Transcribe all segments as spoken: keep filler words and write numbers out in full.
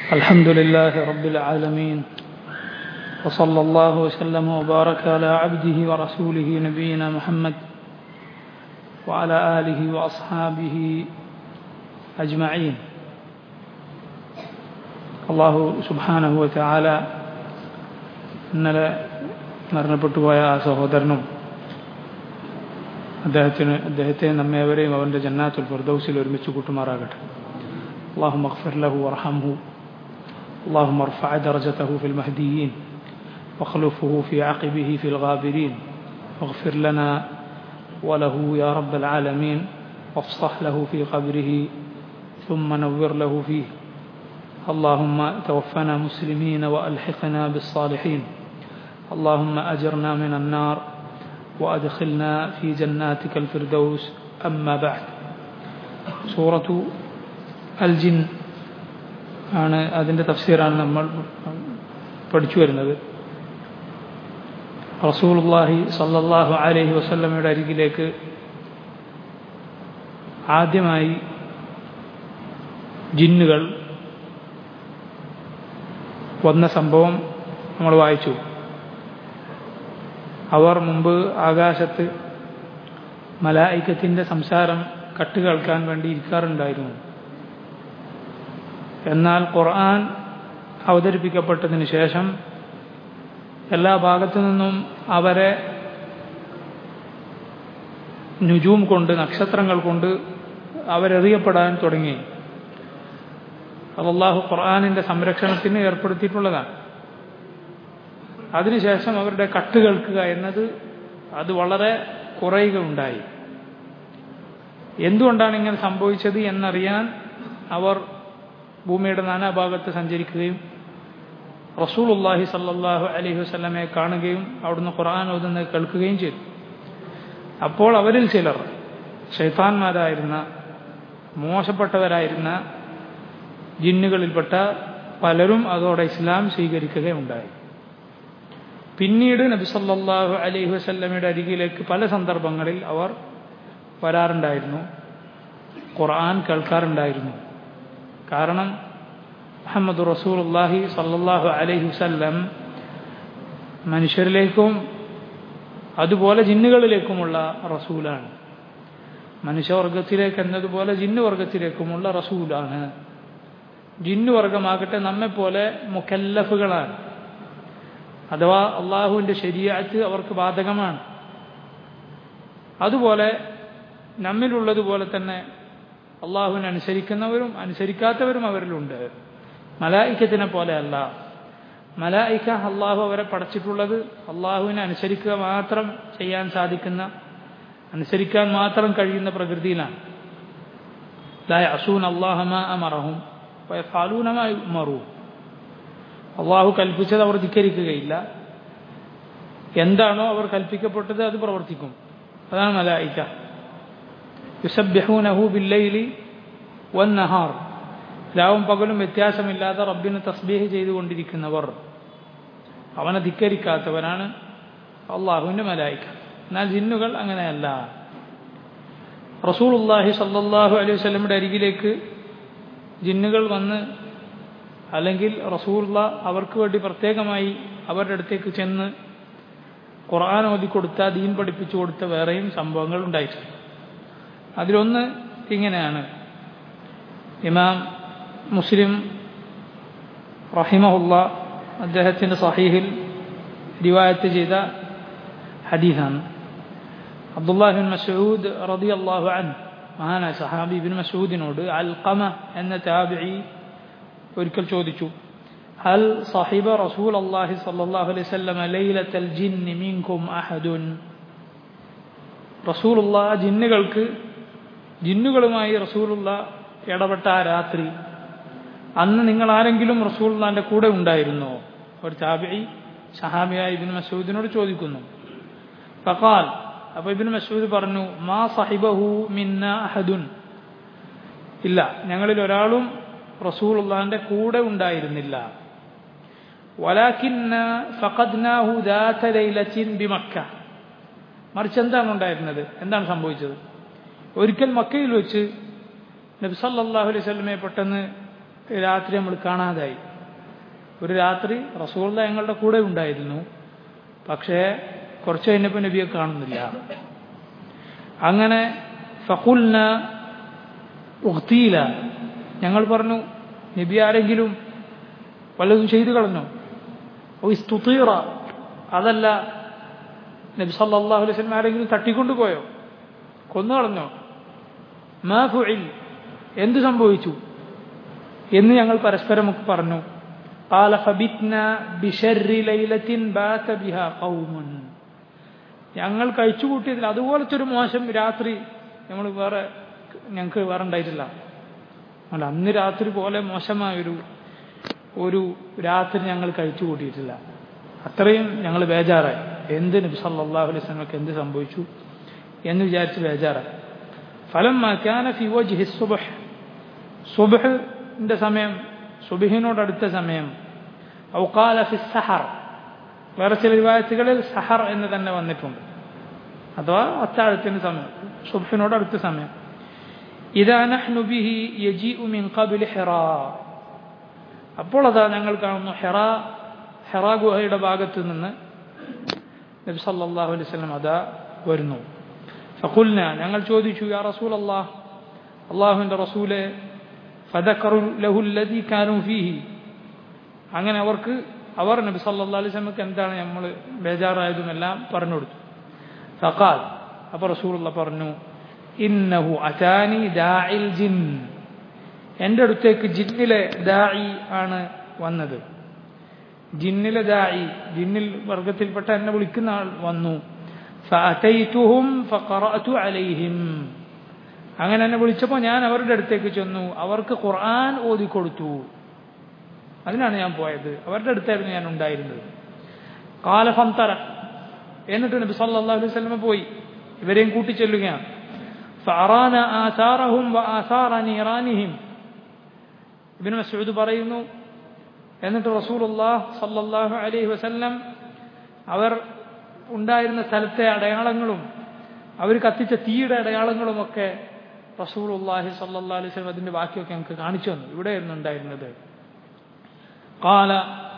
الحمد لله رب العالمين وصلى الله وسلم وبارك على عبده ورسوله نبينا محمد وعلى آله وأصحابه أجمعين. അള്ളാഹു സുബ്ഹാനഹു വ തആല ഇന്നലെ മരണപ്പെട്ടുപോയ ആ സഹോദരനും അദ്ദേഹത്തിന് അദ്ദേഹത്തെ നമ്മേവരെയും അവൻ്റെ ജന്നാത്തുൽ ഫിർദൗസിൽ ഒരുമിച്ച് കൂട്ടുമാറാകട്ടെ. اللهم اغفر له وارحمه اللهم ارفع درجته في المهديين واخلفه في عقبه في الغابرين واغفر لنا وله يا رب العالمين وافصح له في قبره ثم نور له فيه. اللهم توفنا مسلمين وألحقنا بالصالحين. اللهم أجرنا من النار وأدخلنا في جناتك الفردوس. أما بعد. سورة الجن ആണ് അതിൻ്റെ തഫ്സീറാണ് നമ്മൾ പഠിച്ചു വരുന്നത്. റസൂലുള്ളാഹി സ്വല്ലല്ലാഹു അലൈഹി വസല്ലമയുടെ അരികിലേക്ക് ആദ്യമായി ജിന്നുകൾ വന്ന സംഭവം നമ്മൾ വായിച്ചു. അവർ മുമ്പ് ആകാശത്ത് മലായികത്തിൻ്റെ സംസാരം കട്ടുകേൾക്കാൻ വേണ്ടി ഇരിക്കാറുണ്ടായിരുന്നു. എന്നാൽ ഖുർആൻ അവതരിപ്പിക്കപ്പെട്ടതിന് ശേഷം എല്ലാ ഭാഗത്തു നിന്നും അവരെ നുജൂം കൊണ്ട്, നക്ഷത്രങ്ങൾ കൊണ്ട് അവരെറിയപ്പെടാൻ തുടങ്ങി. അല്ലാഹു ഖുർആനിൻ്റെ സംരക്ഷണത്തിന് ഏർപ്പെടുത്തിയിട്ടുള്ളതാണ്. അതിനുശേഷം അവരുടെ കട്ട് കേൾക്കുക എന്നത് അത് വളരെ കുറയുകയുണ്ടായി. എന്തുകൊണ്ടാണ് ഇങ്ങനെ സംഭവിച്ചത് എന്നറിയാൻ അവർ ഭൂമിയുടെ നാനാഭാഗത്ത് സഞ്ചരിക്കുകയും റസൂലുള്ളാഹി സ്വല്ലല്ലാഹു അലൈഹി വസല്ലമയെ കാണുകയും അവിടുന്ന് ഖുർആൻ ഓതുന്നത് കേൾക്കുകയും ചെയ്തു. അപ്പോൾ അവരിൽ ചിലർ ശൈത്താന്മാരായിരുന്ന, മോശപ്പെട്ടവരായിരുന്ന ജിന്നുകളിൽപ്പെട്ട പലരും അതോടെ ഇസ്ലാം സ്വീകരിക്കുകയുണ്ടായി. പിന്നീട് നബി സല്ലല്ലാഹു അലൈഹി വസല്ലമയുടെ അരികിലേക്ക് പല സന്ദർഭങ്ങളിൽ അവർ വരാറുണ്ടായിരുന്നു, ഖുർആൻ കേൾക്കാറുണ്ടായിരുന്നു. കാരണം മുഹമ്മദ് റസൂലുള്ളാഹി സല്ലല്ലാഹു അലൈഹി വസല്ലം മനുഷ്യരിലേക്കും അതുപോലെ ജിന്നുകളിലേക്കുമുള്ള റസൂലാണ്. മനുഷ്യവർഗത്തിലേക്ക് എന്നതുപോലെ ജിന്നുവർഗത്തിലേക്കുമുള്ള റസൂലാണ്. ജിന്നുവർഗമാകട്ടെ നമ്മെപ്പോലെ മുക്കല്ലഫുകളാണ്, അഥവാ അള്ളാഹുവിൻ്റെ ശരീഅത്ത് അവർക്ക് ബാധകമാണ്. അതുപോലെ നമ്മിലുള്ളതുപോലെ തന്നെ അള്ളാഹുവിനെ അനുസരിക്കുന്നവരും അനുസരിക്കാത്തവരും അവരിലുണ്ട്. മലായിക്കത്തിനെ പോലെയല്ല. മലായിക്ക അള്ളാഹു അവരെ പടച്ചിട്ടുള്ളത് അള്ളാഹുവിനെ അനുസരിക്കുക മാത്രം ചെയ്യാൻ സാധിക്കുന്ന, അനുസരിക്കാൻ മാത്രം കഴിയുന്ന പ്രകൃതിയിലാണ്. ലാ യഅസൂന അല്ലാഹ മാ അമറഹും വയഫഅലൂന മാ യുഅ്മറൂൻ. അള്ളാഹു കൽപ്പിച്ചത് അവർ ധിക്കരിക്കുകയില്ല. എന്താണോ അവർ കൽപ്പിക്കപ്പെട്ടത് അത് പ്രവർത്തിക്കും. അതാണ് മലായിക്ക. യുസബ്ബിഹൂനഹു ബില്ലൈലി വന്നഹാർ. രാവും പകലും വ്യത്യാസമില്ലാതെ റബ്ബിന് തസ്ബീഹ് ചെയ്തുകൊണ്ടിരിക്കുന്നവർ, അവനെ ധിക്കരിക്കാത്തവരാണ് അള്ളാഹുവിൻ്റെ മലായിക്ക. എന്നാൽ ജിന്നുകൾ അങ്ങനെയല്ല. റസൂലുള്ളാഹി സ്വല്ലല്ലാഹു അലൈഹി വസല്ലമയുടെ അരികിലേക്ക് ജിന്നുകൾ വന്ന്, അല്ലെങ്കിൽ റസൂലുള്ള അവർക്ക് വേണ്ടി പ്രത്യേകമായി അവരുടെ അടുത്തേക്ക് ചെന്ന് ഖുർആൻ ഓതിക്കൊടുത്ത, ദീൻ പഠിപ്പിച്ചു കൊടുത്ത വേറെയും സംഭവങ്ങൾ ഉണ്ടായിട്ടുണ്ട്. അതിലൊന്ന് ഇങ്ങനെയാണ്. ഇമാം മുസ്ലിം റഹിമഹുല്ലാ അദ്ദേഹത്തിൻ്റെ സഹീഹിൽ റിവായത്ത് ചെയ്ത ഹദീസാണ്. അബ്ദുല്ലാഹി ബിൻ മസ്ഊദ് റളിയല്ലാഹു അൻഹു, മഹാനായ സഹാബി ഇബ്നു മസ്ഊദിനോട് അൽഖമ എന്ന താബിഈ ഒരിക്കൽ ചോദിച്ചു, ഹൽ സഹിബ റസൂലുള്ളാഹി സ്വല്ലല്ലാഹു അലൈഹി വസല്ലം ലൈലത്തൽ ജിന്നി മിൻകും അഹദുൻ. റസൂലുള്ളാഹി ജിന്നുകൾക്ക് ജിന്നുകളുമായി റസൂലുള്ള ഇടപെട്ട ആ രാത്രി, അന്ന് നിങ്ങൾ ആരെങ്കിലും റസൂലുള്ളാഹിന്റെ കൂടെ ഉണ്ടായിരുന്നോ? ഒരു താബിഈ സഹാബിയായ ഇബ്നു മസ്ഊദിനോട് ചോദിക്കുന്നു. ഫഖാൽ, അപ്പോൾ ഇബ്നു മസ്ഊദ് പറഞ്ഞു, മാ സഹിബഹു മിന്നാ അഹദുൻ. ഇല്ല, ഞങ്ങളിൽ ഒരാളും റസൂലുള്ളാഹിന്റെ കൂടെ ഉണ്ടായിരുന്നില്ല. വലാകിന്ന ഫഖദ്നാഹു ദാത ലൈലത്തിൻ ബിമക്ക. മറിച്ച് എന്താണ് ഉണ്ടായിരുന്നത്? എന്താണ് സംഭവിച്ചത്? ഒരിക്കൽ മക്കയിൽ വെച്ച് നബി സല്ലല്ലാഹു അലൈഹി വസല്ലമയെ പെട്ടെന്ന് രാത്രി നമ്മൾ കാണാതായി. ഒരു രാത്രി റസൂലുള്ളാഹി ഞങ്ങളുടെ കൂടെ ഉണ്ടായിരുന്നു, പക്ഷേ കുറച്ച് കഴിഞ്ഞപ്പോൾ നബിയെ കാണുന്നില്ല. അങ്ങനെ ഫഖുൽന ഉഖ്തീല, ഞങ്ങൾ പറഞ്ഞു നബി ആരെങ്കിലും വല്ലതും ചെയ്തു കളഞ്ഞോ? ഓ ഇസ്തുതീറ, അതല്ല നബി സല്ലല്ലാഹു അലൈഹി വസല്ലം ആരെങ്കിലും തട്ടിക്കൊണ്ടുപോയോ, കൊന്നു കളഞ്ഞോ? മാ ഫുഇൽ, എന്ത് സംഭവിച്ചു എന്ന് ഞങ്ങൾ പരസ്പരം പറഞ്ഞു. ഖാല ഫബിത്നാ ബിശർരി ലൈലത്തിൻ ബാത ബിഹാ ഖൗമുൻ, ഞങ്ങൾ കഴിച്ചുകൂട്ടിയതിൽ അതുപോലത്തെ ഒരു മോശം രാത്രി നമ്മൾ വേറെ ഞങ്ങൾക്ക് വേറെ ഉണ്ടായിട്ടില്ല. അല്ല, അന്ന് രാത്രി പോലെ മോശമായൊരു ഒരു രാത്രി ഞങ്ങൾ കഴിച്ചു കൂട്ടിയിട്ടില്ല. അത്രയും ഞങ്ങൾ ബേജാറായി. എന്ത് നബി സല്ലല്ലാഹു അലൈഹി വസല്ലമക്ക് എന്ത് സംഭവിച്ചു എന്ന് വിചാരിച്ച് ബേജാറായി. ഫലമ്മാ കാന ഫി വജ്ഹി സുബ്ഹ്, സുബ്ഹിന്റെ സമയം, സുബ്ഹിനോടടുത്ത സമയം, ഔ ഖാല ഫി സഹർ, വേറെ ചില റിവായത്തുകളിൽ സഹർ എന്ന് തന്നെ വന്നിട്ടുണ്ട്, അഥവാ അത്താഴത്തിന് സമയം, സുബ്ഹിനോടടുത്ത സമയം. ഇദാ നഹ്നു ബിഹി യജീഉ മിൻ ഖബ്ലി ഹിറാ, അപ്പോൾ അതാ ഞങ്ങൾ കാണുന്നു ഹിറാ, ഹിറാ ഗുഹയുടെ ഭാഗത്ത് നിന്ന് നബി സല്ലല്ലാഹു അലൈഹി വസല്ലം അതാ വരുന്നു. ഫഖുൽന, ഞങ്ങൾ ചോദിച്ചു, യാ റസൂലല്ലാഹ്, അല്ലാഹുവിൻ്റെ റസൂലേ, ഫദക്കറു ലഹു അല്ലദീ കാനൂ ഫീഹി, അങ്ങനെ അവർക്ക് അവർ നബി സല്ലല്ലാഹു അലൈഹി വസല്ലമക്ക് എന്താണ് നമ്മൾ ബേജാറായതുമെല്ലാം പറഞ്ഞു കൊടുത്തു. ഫഖാൽ, അപ്പോൾ റസൂലുള്ളാഹി പറഞ്ഞു, ഇന്നഹു അതാനി ദാഇൽ ജിൻ, എൻ്റെ അടുത്തേക്ക് ജിന്നിലെ ദാഇ ആണ് വന്നത്. ജിന്നിലെ ദാഇ, ജിന്നിൽ വർഗത്തിൽപ്പെട്ട എന്നെ വിളിക്കുന്ന ആൾ വന്നു. ഫഅതൈതുഹും ഫഖറഅതു അലൈഹിം, അങ്ങനെ എന്നെ വിളിച്ചപ്പോൾ ഞാൻ അവരുടെ അടുത്തേക്ക് ചെന്നു, അവർക്ക് ഖുർആൻ ഓതിക്കൊടുത്തു. അതിനാണ് ഞാൻ പോയത്, അവരുടെ അടുത്തായിരുന്നു ഞാൻ ഉണ്ടായിരുന്നത്. ഖാല ഫംതറ, എന്നിട്ട് നബി സല്ലല്ലാഹു അലൈഹി വസല്ലം പോയി ഇവരെയും കൂട്ടിച്ചെല്ലുകയാണ്. ഫഅറാന ആസാറഹും വആസാറ നീറാനിഹിം, ഇബ്നു മസ്ഊദ് പറയുന്നു, എന്നിട്ട് റസൂലുള്ളാഹി സല്ലല്ലാഹു അലൈഹി വസല്ലം അവർ ഉണ്ടായിരുന്ന സ്ഥലത്തെ അടയാളങ്ങളും അവർ കത്തിച്ച തീയുടെ അടയാളങ്ങളുമൊക്കെ റസൂലുള്ളാഹി സല്ലല്ലാഹു അലൈഹി വസല്ലം അതിൻ്റെ ബാക്കിയൊക്കെ നമുക്ക് കാണിച്ചു തന്നു. ഇവിടെയായിരുന്നു ഉണ്ടായിരുന്നത്. ഖാല,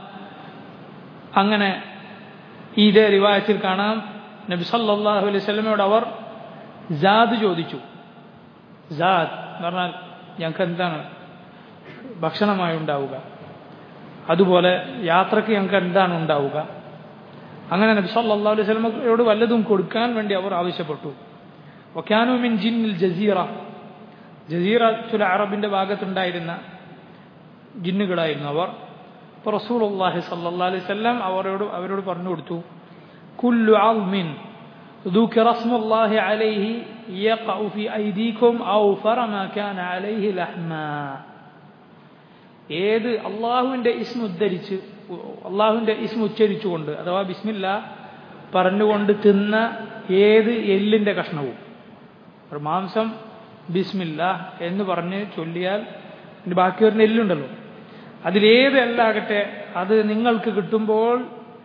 അങ്ങനെ ഇതേ റിവായത്തിൽ കാണാം, നബി സല്ലല്ലാഹു അലൈഹി വസല്ലമയോട് അവർ സാദ് ചോദിച്ചു. സാദ് എന്ന് പറഞ്ഞാൽ ഞങ്ങൾക്ക് എന്താണ് ഭക്ഷണമായി ഉണ്ടാവുക, അതുപോലെ യാത്രയ്ക്ക് ഞങ്ങൾക്ക് എന്താണ് ഉണ്ടാവുക. അങ്ങനെ നബി സല്ലല്ലാഹു അലൈഹി വസല്ലമയോട് വല്ലതും കൊടുക്കാൻ വേണ്ടി അവർ ആവശ്യപ്പെട്ടു. വകാനൂ മിൻ ജിന്നിൽ ജസീറ, ജസീറത്തുൽ അറബിന്റെ ഭാഗത്തുണ്ടായിരുന്ന ജിന്നുകളായിരുന്നു അവർ. അപ്പോൾ റസൂലുള്ളാഹി സല്ലല്ലാഹു അലൈഹി വസല്ലം അവരോട് അവരോട് പറഞ്ഞു കൊടുത്തു, കുല്ലു അൽമിൻ ذكر اسم الله عليه يقع في أيديكم أوفر ما كان عليه لحما, ഏത് അള്ളാഹുവിൻ്റെ ഇസ്മ ഉദ്ധരിച്ച് അള്ളാഹുവിൻ്റെ ഇസ്മ ഉച്ചരിച്ചുകൊണ്ട് അഥവാ ബിസ്മില്ലാ പറഞ്ഞുകൊണ്ട് തിന്ന ഏത് എല്ലിൻ്റെ കഷ്ണവും, ഒരു മാംസം ബിസ്മില്ലാ എന്ന് പറഞ്ഞ് ചൊല്ലിയാൽ അതിൻ്റെ ബാക്കി വരുന്ന എല്ലുണ്ടല്ലോ, അതിലേത് എല്ലാകട്ടെ അത് നിങ്ങൾക്ക് കിട്ടുമ്പോൾ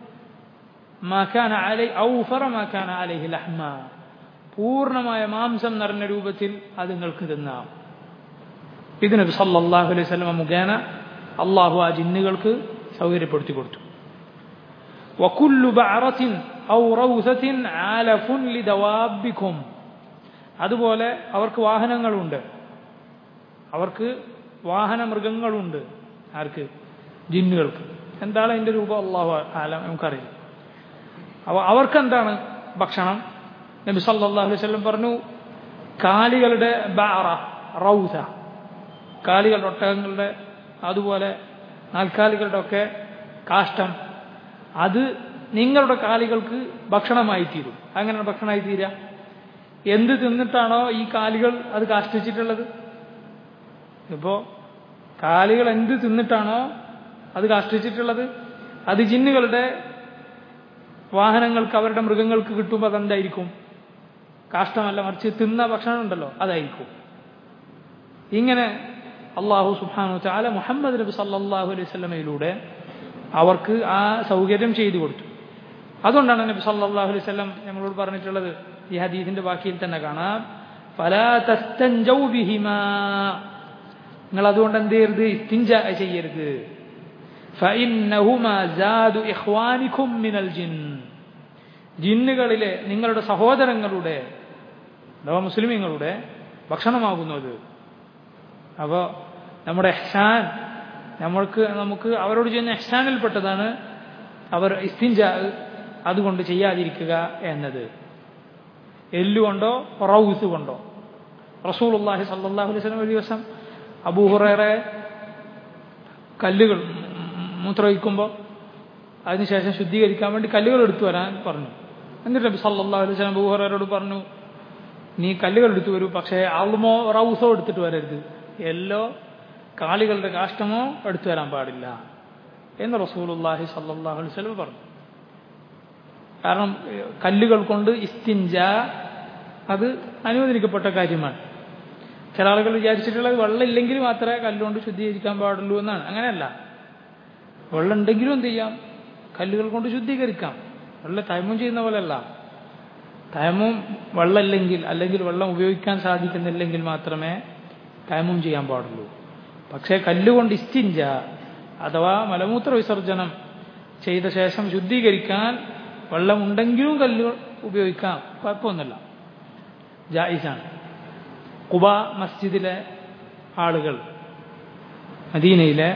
പൂർണ്ണമായ മാംസം നിറഞ്ഞ രൂപത്തിൽ അത് നിങ്ങൾക്ക് തിന്നാം. ഇത് നബി സല്ലല്ലാഹു അലൈഹി വസല്ലം മുഖേന അള്ളാഹു ആ ജിന്നുകൾക്ക് സൗകര്യപ്പെടുത്തി കൊടുത്തു. വകുല്ലു ബഅറത്തിൻ ഔ റൗസത്തിൻ ആലഫുൻ ലിദവാബിക്കും, അതുപോലെ അവർക്ക് വാഹനങ്ങളുണ്ട്, അവർക്ക് വാഹന മൃഗങ്ങളുണ്ട്. ആർക്ക്? ജിന്നുകൾക്ക്. എന്താണ് അതിൻ്റെ രൂപം അള്ളാഹു ആലം, നമുക്കറിയില്ല. അവ അവർക്കെന്താണ് ഭക്ഷണം? നബി സല്ലല്ലാഹു അലൈഹി വസല്ലം പറഞ്ഞു, കാലികളുടെ ബഅറ, റൗസ, കാലികളുടെ ഒട്ടകങ്ങളുടെ അതുപോലെ നാൽക്കാലികളുടെ ഒക്കെ കാഷ്ടം, അത് നിങ്ങളുടെ കാലികൾക്ക് ഭക്ഷണമായി തീരും. അങ്ങനെ ഭക്ഷണമായി തീരുക, എന്ത് തിന്നിട്ടാണോ ഈ കാലികൾ അത് കാഷ്ടിച്ചിട്ടുള്ളത്. ഇപ്പോൾ കാലികൾ എന്ത് തിന്നിട്ടാണോ അത് കാഷ്ടിച്ചിട്ടുള്ളത്, അത് ജിന്നുകളുടെ വാഹനങ്ങൾക്ക് അവരുടെ മൃഗങ്ങൾക്ക് കിട്ടുമ്പോൾ അതെന്തായിരിക്കും? കാഷ്ടമല്ല, മറിച്ച് തിന്ന ഭക്ഷണം ഉണ്ടല്ലോ അതായിരിക്കും. ഇങ്ങനെ അള്ളാഹു സുബ്ഹാനഹു വ തആല മുഹമ്മദ് നബി സല്ലല്ലാഹു അലൈഹി വസല്ലമയിലൂടെ അവർക്ക് ആ സൗകര്യം ചെയ്തു കൊടുത്തു. അതുകൊണ്ടാണ് നബി സല്ലല്ലാഹു അലൈഹി വസല്ലം നമ്മളോട് പറഞ്ഞിട്ടുള്ളത്, ഈ ഹദീസിന്റെ ബാക്കിയിൽ തന്നെ കാണാം, ഫലാ തസ്തൻജൗ ബിഹിമാ, നിങ്ങൾ അതുകൊണ്ട് എന്ത് ചെയ്യരുത്? ഇസ്തിൻജാ ചെയ്യരുത്. ഫഇന്നഹുമാ സാദു ഇഖ്വാനികും മിനൽ ജിൻ, ജിന്നുകളിലെ നിങ്ങളുടെ സഹോദരങ്ങളുടെ അഥവാ മുസ്ലിമീങ്ങളുടെ ഭക്ഷണമാകുന്നത്. അപ്പോൾ നമ്മുടെ ഇഹ്സാൻ, നമ്മൾക്ക് നമുക്ക് അവരോട് ചെയ്യുന്ന ഇഹ്സാനിൽപ്പെട്ടതാണ് അവർ ഇസ്തിൻജാ അതുകൊണ്ട് ചെയ്യാതിരിക്കുക എന്നത്. എല്ലുകൊണ്ടോ റൗസ് കൊണ്ടോ. റസൂലുള്ളാഹി സ്വല്ലല്ലാഹു അലൈഹി വസല്ലം ഒരു ദിവസം അബൂ ഹുറൈറ കല്ലുകൾ മൂത്രമൊഴിക്കുമ്പോൾ അതിനുശേഷം ശുദ്ധീകരിക്കാൻ വേണ്ടി കല്ലുകൾ എടുത്തു വരാൻ പറഞ്ഞു. എന്നിട്ട് നബി സല്ലല്ലാഹു അലൈഹി വസല്ലം അബൂ ഹുറൈറയോട് പറഞ്ഞു, നീ കല്ലുകൾ എടുത്തു വരൂ, പക്ഷേ അൾമോ റൗസോ എടുത്തിട്ട് വരരുത്, എല്ലോ കാലികളുടെ കാഷ്ടമോ എടുത്തു വരാൻ പാടില്ല എന്ന് റസൂലുള്ളാഹി സ്വല്ലല്ലാഹു അലൈഹി വസല്ലം പറഞ്ഞു. കാരണം കല്ലുകൾ കൊണ്ട് ഇസ്തിൻജാ അത് അനുവദിക്കപ്പെട്ട കാര്യമാണ്. ചില ആളുകൾ വിചാരിച്ചിട്ടുള്ളത് വെള്ളം ഇല്ലെങ്കിൽ മാത്രമേ കല്ലുകൊണ്ട് ശുദ്ധീകരിക്കാൻ പാടുള്ളൂ എന്നാണ്. അങ്ങനെയല്ല, വെള്ളം ഉണ്ടെങ്കിലും എന്ത് ചെയ്യാം? കല്ലുകൾ കൊണ്ട് ശുദ്ധീകരിക്കാം. വെള്ളം തയമ്മം ചെയ്യുന്ന പോലെയല്ല. തയമ്മം വെള്ളമില്ലെങ്കിൽ അല്ലെങ്കിൽ വെള്ളം ഉപയോഗിക്കാൻ സാധിക്കുന്നില്ലെങ്കിൽ മാത്രമേ തയമ്മം ചെയ്യാൻ പാടുള്ളൂ. പക്ഷേ കല്ലുകൊണ്ട് ഇസ്തിൻജാ അഥവാ മലമൂത്ര വിസർജനം ചെയ്ത ശേഷം ശുദ്ധീകരിക്കാൻ വെള്ളമുണ്ടെങ്കിലും കല്ലുകൾ ഉപയോഗിക്കാം, കുഴപ്പമൊന്നുമില്ല, ജായിസാണ്. ഖുബ മസ്ജിദിലെ ആളുകൾ മദീനയിലെ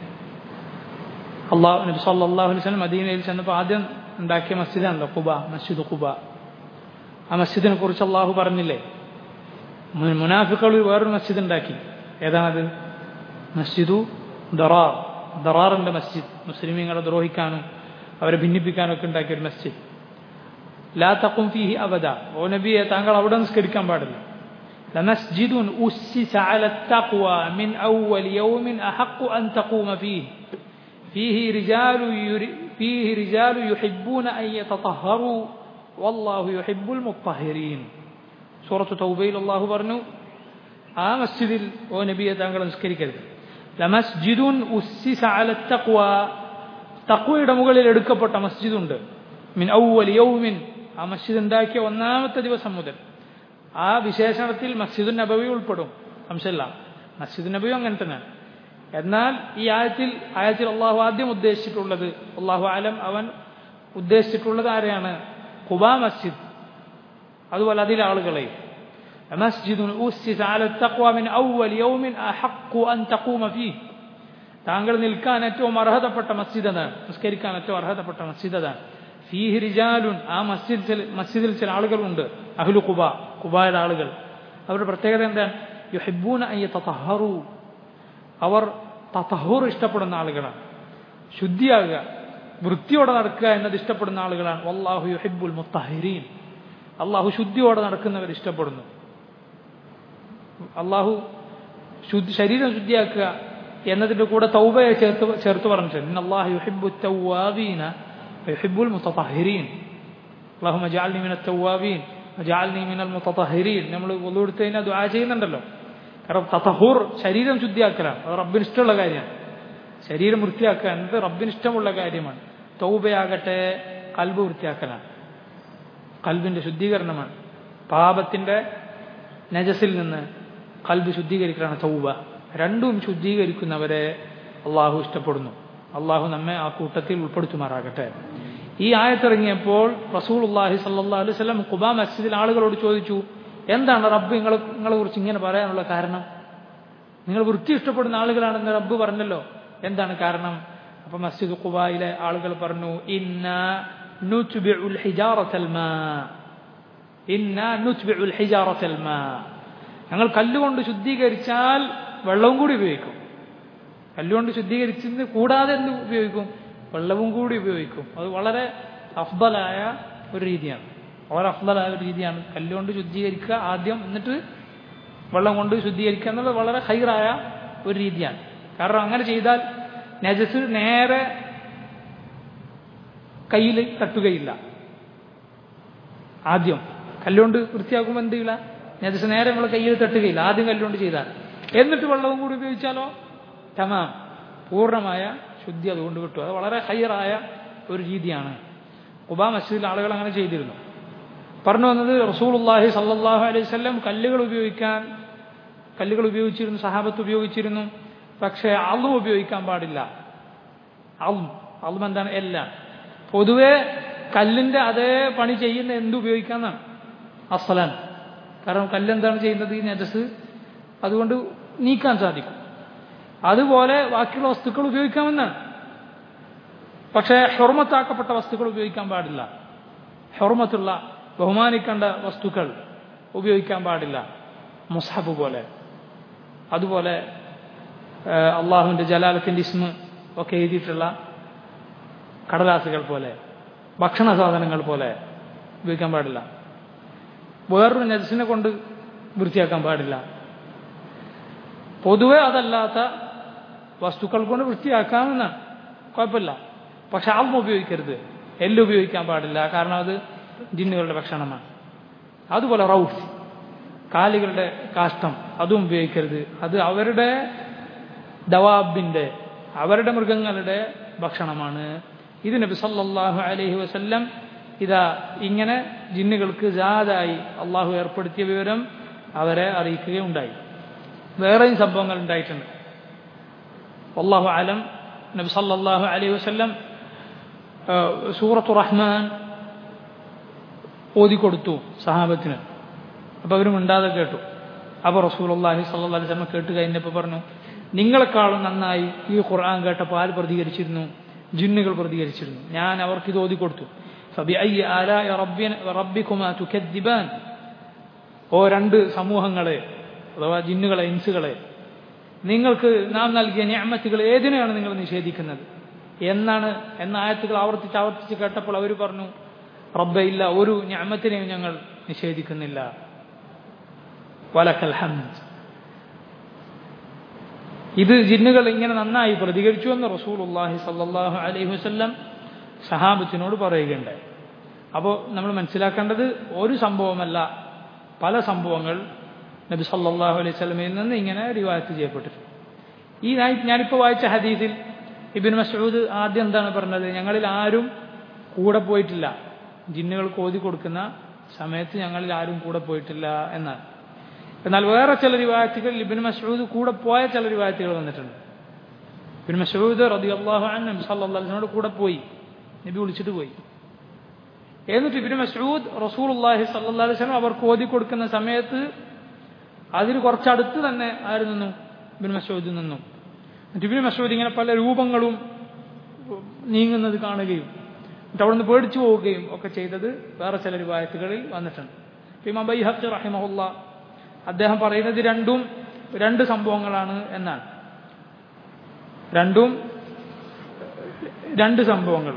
അള്ളാഹു നബി സല്ലല്ലാഹു അലൈഹി വസല്ലം മദീനയിൽ ചെന്നപ്പോൾ ആദ്യം ഉണ്ടാക്കിയ മസ്ജിദാണല്ലോ ഖുബ, മസ്ജിദ് ഖുബ. ആ മസ്ജിദിനെ കുറിച്ച് അള്ളാഹു പറഞ്ഞില്ലേ, മുനാഫിഖുകൾ വേറൊരു മസ്ജിദ് ഉണ്ടാക്കി. ഏതാണത്? മസ്ജിദു ദറാർ, ദറാറിന്റെ മസ്ജിദ്. മുസ്ലിമീങ്ങളെ ദ്രോഹിക്കാനും അവരെ ഭിന്നിപ്പിക്കാനും ഒക്കെ ഉണ്ടാക്കിയ ഒരു മസ്ജിദ്. ലാ തഖും ഫീഹി അബദ, ഓ നബിയെ താങ്കൾ അവിടെ നിസ്കരിക്കാൻ പാടില്ല. ലമസ്ജിദുൻ ഉസ്സിസ അല തഖ്വ മിൻ അവ്വൽ യൗമിൻ അഹഖു അൻ തഖൂമ ഫീഹി ഫീഹി റിജാലു ഫീഹി റിജാലു യുഹിബ്ബൂന അൻ യതതഹറു വല്ലാഹു യുഹിബ്ബുൽ മുത്തഹിരീൻ. സൂറത്തു തൗബയിൽ അല്ലാഹു പറഞ്ഞു, ആ മസ്ജിദിൽ ഓ നബിയെ താങ്കൾ നിസ്കരിക്കരുത്. ലമസ്ജിദുൻ ഉസ്സിസ അല തഖ്വ, തഖ്വയുടെ മുകളിൽ എടുക്കപ്പെട്ട മസ്ജിദുണ്ട്. മിൻ അവ്വൽ യൗമിൻ, ആ മസ്ജിദ് ഉണ്ടാക്കിയ ഒന്നാമത്തെ ദിവസം മുതൽ. ആ വിശേഷണത്തിൽ മസ്ജിദുൻ നബവി ഉൾപ്പെടും, സംശയമില്ല. മസ്ജിദുൻ നബവി അങ്ങനെ തന്നെ. എന്നാൽ ഈ ആയത്തിൽ ആയത്തിൽ അള്ളാഹു ആദ്യം ഉദ്ദേശിച്ചിട്ടുള്ളത്, അള്ളാഹു ആലം, അവൻ ഉദ്ദേശിച്ചിട്ടുള്ളത് ആരെയാണ്? ഖുബാ മസ്ജിദ്, അതുപോലെ അതിലെ ആളുകളെ. മസ്ജിദുൻ ഉസ്സിസ അല തഖ്വ മിൻ അവ്വൽ യൗമിൻ അഹഖു അൻ തഖൂമ ഫീഹി, താങ്കൾ നിൽക്കാൻ ഏറ്റവും അർഹതപ്പെട്ട മസ്ജിദ് അതാണ്, നിസ്കരിക്കാൻ ഏറ്റവും അർഹതപ്പെട്ട മസ്ജിദ് അതാണ്. ഫീഹി റിജാലുൻ, ആ മസ്ജിദ് മസ്ജിദിൽ ചില ആളുകളുണ്ട്, അഹ്ലു ഖുബ, ഖുബായുടെ ആളുകൾ. അവരുടെ പ്രത്യേകത എന്താണ്? യുഹിബ്ബൂന അൻ യതതഹറു, അവർ തതഹുർ ഇഷ്ടപ്പെടുന്ന ആളുകളാണ്. ശുദ്ധിയാകുക, വൃത്തിയോടെ നടക്കുക എന്നത് ഇഷ്ടപ്പെടുന്ന ആളുകളാണ്. വല്ലാഹു യുഹിബ്ബുൽ മുത്തഹിരീൻ, അള്ളാഹു ശുദ്ധിയോടെ നടക്കുന്നവർ ഇഷ്ടപ്പെടുന്നു. അള്ളാഹു ശുദ്ധി ശരീരം ശുദ്ധിയാക്കുക എന്നതിന്റെ കൂടെ തൗബയെ ചേർത്ത് ചേർത്ത് പറഞ്ഞിട്ടുണ്ട്. ഇന്നല്ലാഹു യുഹിബ്ബുത് തവ്വാബീന വയുഹിബ്ബുൽ മുതതഹിരീൻ. അല്ലാഹുമ്മ ജഅൽനി മിനത് തവ്വാബീൻ വജഅൽനി മിനൽ മുതതഹിരീൻ. നമ്മൾ വുളു എടുത്ത് കഴിഞ്ഞാൽ ദുആ ചെയ്യുന്നുണ്ടല്ലോ. കാരണം തതഹുർ ശരീരം ശുദ്ധിയാക്കലാണ്, അത് റബ്ബിന് ഇഷ്ടമുള്ള കാര്യമാണ്. ശരീരം വൃത്തിയാക്കുക എന്നത് റബ്ബിന് ഇഷ്ടമുള്ള കാര്യമാണ്. തൗബയാകട്ടെ ഖൽബ് വൃത്തിയാക്കലാണ്, ഖൽബിന്റെ ശുദ്ധീകരണമാണ്. പാപത്തിന്റെ നജസിൽ നിന്ന് ഖൽബ് ശുദ്ധീകരിക്കലാണ് തൗബ. രണ്ടും ശുദ്ധീകരിക്കുന്നവരെ അള്ളാഹു ഇഷ്ടപ്പെടുന്നു. അള്ളാഹു നമ്മെ ആ കൂട്ടത്തിൽ ഉൾപ്പെടുത്തുമാറാകട്ടെ. ഈ ആയത്തിറങ്ങിയപ്പോൾ റസൂലുള്ളാഹി സ്വല്ലല്ലാഹു അലൈഹി വസല്ലം ഖുബാ മസ്ജിദിൽ ആളുകളോട് ചോദിച്ചു, എന്താണ് റബ്ബ് നിങ്ങളെ നിങ്ങളെ കുറിച്ച് ഇങ്ങനെ പറയാനുള്ള കാരണം? നിങ്ങൾ വൃത്തി ഇഷ്ടപ്പെടുന്ന ആളുകളാണെന്ന് റബ്ബ് പറഞ്ഞല്ലോ, എന്താണ് കാരണം? അപ്പൊ മസ്ജിദ് ഖുബായിലെ ആളുകൾ പറഞ്ഞു, ഇന്നാ നുത്ബിഉൽ ഹിജാറത്തൽ മാ, ഇന്നാ നുത്ബിഉൽ ഹിജാറത്തൽ മാ, ഞങ്ങൾ കല്ലുകൊണ്ട് ശുദ്ധീകരിച്ചാൽ വെള്ളവും കൂടി ഉപയോഗിക്കും. കല്ലുകൊണ്ട് ശുദ്ധീകരിച്ചത് കൂടാതെ എന്ത് ഉപയോഗിക്കും? വെള്ളവും കൂടി ഉപയോഗിക്കും. അത് വളരെ അഫ്ദലായ ഒരു രീതിയാണ്, വളരെ അഫ്ദലായ ഒരു രീതിയാണ്. കല്ലുകൊണ്ട് ശുദ്ധീകരിക്കുക ആദ്യം, എന്നിട്ട് വെള്ളം കൊണ്ട് ശുദ്ധീകരിക്കുക എന്നുള്ളത് വളരെ ഹൈറായ ഒരു രീതിയാണ്. കാരണം അങ്ങനെ ചെയ്താൽ നജസ് നേരെ കയ്യിൽ തട്ടുകയില്ല. ആദ്യം കല്ലുകൊണ്ട് വൃത്തിയാക്കുമ്പോൾ എന്ത് ചെയ്യില്ല, നജസ് നേരെ നമ്മൾ കയ്യിൽ തട്ടുകയില്ല. ആദ്യം കല്ലുകൊണ്ട് ചെയ്താൽ, എന്നിട്ട് വെള്ളവും കൂടി ഉപയോഗിച്ചാലോ തമാം, പൂർണ്ണമായ ശുദ്ധി അതുകൊണ്ട് കിട്ടും. അത് വളരെ ഹൈറായ ഒരു രീതിയാണ്. ഖുബാ മസ്ജിദിൽ ആളുകൾ അങ്ങനെ ചെയ്തിരുന്നു. പറഞ്ഞു വന്നത്, റസൂലുള്ളാഹി സ്വല്ലല്ലാഹു അലൈഹി വസല്ലം കല്ലുകൾ ഉപയോഗിക്കാൻ കല്ലുകൾ ഉപയോഗിച്ചിരുന്നു, സഹാബത്ത് ഉപയോഗിച്ചിരുന്നു. പക്ഷേ അളും ഉപയോഗിക്കാൻ പാടില്ല. അളും അളും എന്താണ്? എല്ലാം. പൊതുവെ കല്ലിൻ്റെ അതേ പണി ചെയ്യുന്ന എന്ത് ഉപയോഗിക്കാമെന്നാണ് അസ്സലാൻ. കാരണം കല്ലെന്താണ് ചെയ്യുന്നത്? ഈ നജസ് അതുകൊണ്ട് നീക്കാൻ സാധിക്കും. അതുപോലെ ബാക്കിയുള്ള വസ്തുക്കൾ ഉപയോഗിക്കാമെന്നാണ്. പക്ഷേ ഹുർമത്താക്കപ്പെട്ട വസ്തുക്കൾ ഉപയോഗിക്കാൻ പാടില്ല. ഹുർമത്തുള്ള ബഹുമാനിക്കേണ്ട വസ്തുക്കൾ ഉപയോഗിക്കാൻ പാടില്ല. മുസ്ഹഫ് പോലെ, അതുപോലെ അള്ളാഹുവിൻ്റെ ജലാലത്തിൻ്റെ ഇസ്മ ഒക്കെ എഴുതിയിട്ടുള്ള കടലാസുകൾ പോലെ, ഭക്ഷണ സാധനങ്ങൾ പോലെ ഉപയോഗിക്കാൻ പാടില്ല. വേറൊരു നജസിനെ കൊണ്ട് വൃത്തിയാക്കാൻ പാടില്ല. പൊതുവെ അതല്ലാത്ത വസ്തുക്കൾ കൊണ്ട് വൃത്തിയാക്കാമെന്നാണ്, കുഴപ്പമില്ല. പക്ഷെ ആൾമ ഉപയോഗിക്കരുത്, എല്ലാം ഉപയോഗിക്കാൻ പാടില്ല. കാരണം അത് ജിന്നുകളുടെ ഭക്ഷണമാണ്. അതുപോലെ റൗസ്, കാലികളുടെ കാഷ്ടം, അതും ഉപയോഗിക്കരുത്. അത് അവരുടെ ദവാബിൻ്റെ, അവരുടെ മൃഗങ്ങളുടെ ഭക്ഷണമാണ്. ഇത് നബി സല്ലല്ലാഹു അലൈഹി വസല്ലം ഇതാ ഇങ്ങനെ ജിന്നുകൾക്ക് ജാതായി അള്ളാഹു ഏർപ്പെടുത്തിയ വിവരം അവരെ അറിയിക്കുകയുണ്ടായി. വേറെയും സംഭവങ്ങൾ ഉണ്ടായിട്ടുണ്ട്. വല്ലാഹു അലം. നബി സല്ലല്ലാഹു അലൈഹി വസല്ലം സൂറത്തു റഹ്മാൻ ഓതിക്കൊടുത്തു സഹാബത്തിന്. അപ്പോൾ അവരും മിണ്ടാതെ കേട്ടു. അപ്പോൾ റസൂലുള്ളാഹി സ്വല്ലല്ലാഹു അലൈഹി വസല്ലം കേട്ട് കഴിഞ്ഞപ്പോൾ പറഞ്ഞു, നിങ്ങളെക്കാളും നന്നായി ഈ ഖുർആൻ കേട്ടപ്പോൾ ആര് പ്രതികരിച്ചിരുന്നു? ജിന്നുകൾ പ്രതികരിച്ചിരുന്നു. ഞാൻ അവർക്ക് ഇത് ഓതിക്കൊടുത്തു. ഫബിഅയ്യി ആലാഇ റബ്ബികുമാ തുകദ്ദിബാൻ, ഓ രണ്ട് സമൂഹങ്ങളെ അഥവാ ജിന്നുകളെ, ഇൻസുകളെ, നിങ്ങൾക്ക് നാം നൽകിയ നിഅമത്തുകൾ ഏതിനെയാണ് നിങ്ങൾ നിഷേധിക്കുന്നത് എന്നാണ് എന്ന ആയത്തുകൾ ആവർത്തിച്ച് ആവർത്തിച്ച് കേട്ടപ്പോൾ അവർ പറഞ്ഞു, റബ്ബേ, ഇല്ല, ഒരു നിഅമത്തിനെയും ഞങ്ങൾ നിഷേധിക്കുന്നില്ല. വലക്കൽ ഹംദ്. ഇത് ജിന്നുകൾ ഇങ്ങനെ നന്നായി പ്രതികരിച്ചു എന്ന് റസൂലുള്ളാഹി സ്വല്ലല്ലാഹു അലൈഹി വസല്ലം സഹാബത്തിനോട് പറയുകയുണ്ടായി. അപ്പോൾ നമ്മൾ മനസ്സിലാക്കേണ്ടത് ഒരു സംഭവമല്ല, പല സംഭവങ്ങൾ നബി സല്ലല്ലാഹു അലൈഹി വസല്ലമയിൽ നിന്ന് ഇങ്ങനെ റിവായത്ത് ചെയ്യപ്പെട്ടിട്ടുണ്ട്. ഈ ഞാനിപ്പോൾ വായിച്ച ഹദീസിൽ ഇബ്നു മസ്ഊദ് ആദ്യം എന്താണ് പറഞ്ഞത്? ഞങ്ങളിൽ ആരും കൂടെ പോയിട്ടില്ല, ജിന്നുകൾക്ക് ഓതി കൊടുക്കുന്ന സമയത്ത് ഞങ്ങളിൽ ആരും കൂടെ പോയിട്ടില്ല എന്നാണ്. എന്നാൽ വേറെ ചില റിവായത്തുകൾ ഇബ്നു മസ്ഊദ് കൂടെ പോയ ചില റിവായത്തുകൾ വന്നിട്ടുണ്ട്. ഇബ്നു മസ്ഊദ് റളിയല്ലാഹു അൻഹു നബി സല്ലല്ലാഹു അലൈഹി വസല്ലമയോട് കൂടെ പോയി, നബി വിളിച്ചിട്ട് പോയി. എന്നിട്ട് ഇബ്നു മസ്ഊദ് റസൂലുള്ളാഹി സ്വല്ലല്ലാഹു അലൈഹി വസല്ലം അവർക്ക് ഓതി കൊടുക്കുന്ന സമയത്ത് അതിന് കുറച്ചടുത്ത് തന്നെ ആര് നിന്നു? ഇബ്നു മസ്ഊദ് നിന്നു. എന്നിട്ട് ഇബ്നു മസ്ഊദ് ഇങ്ങനെ പല രൂപങ്ങളും നീങ്ങുന്നത് കാണുകയും എന്നിട്ട് അവിടെ നിന്ന് പേടിച്ചു പോവുകയും ഒക്കെ ചെയ്തത് വേറെ ചില റിവായത്തുകളിൽ വന്നിട്ടുണ്ട്. ഇമാം ബൈഹഖി റഹിമഹുല്ലാഹ് അദ്ദേഹം പറയുന്നത് രണ്ടും രണ്ട് സംഭവങ്ങളാണ് എന്നാണ്. രണ്ടും രണ്ട് സംഭവങ്ങൾ.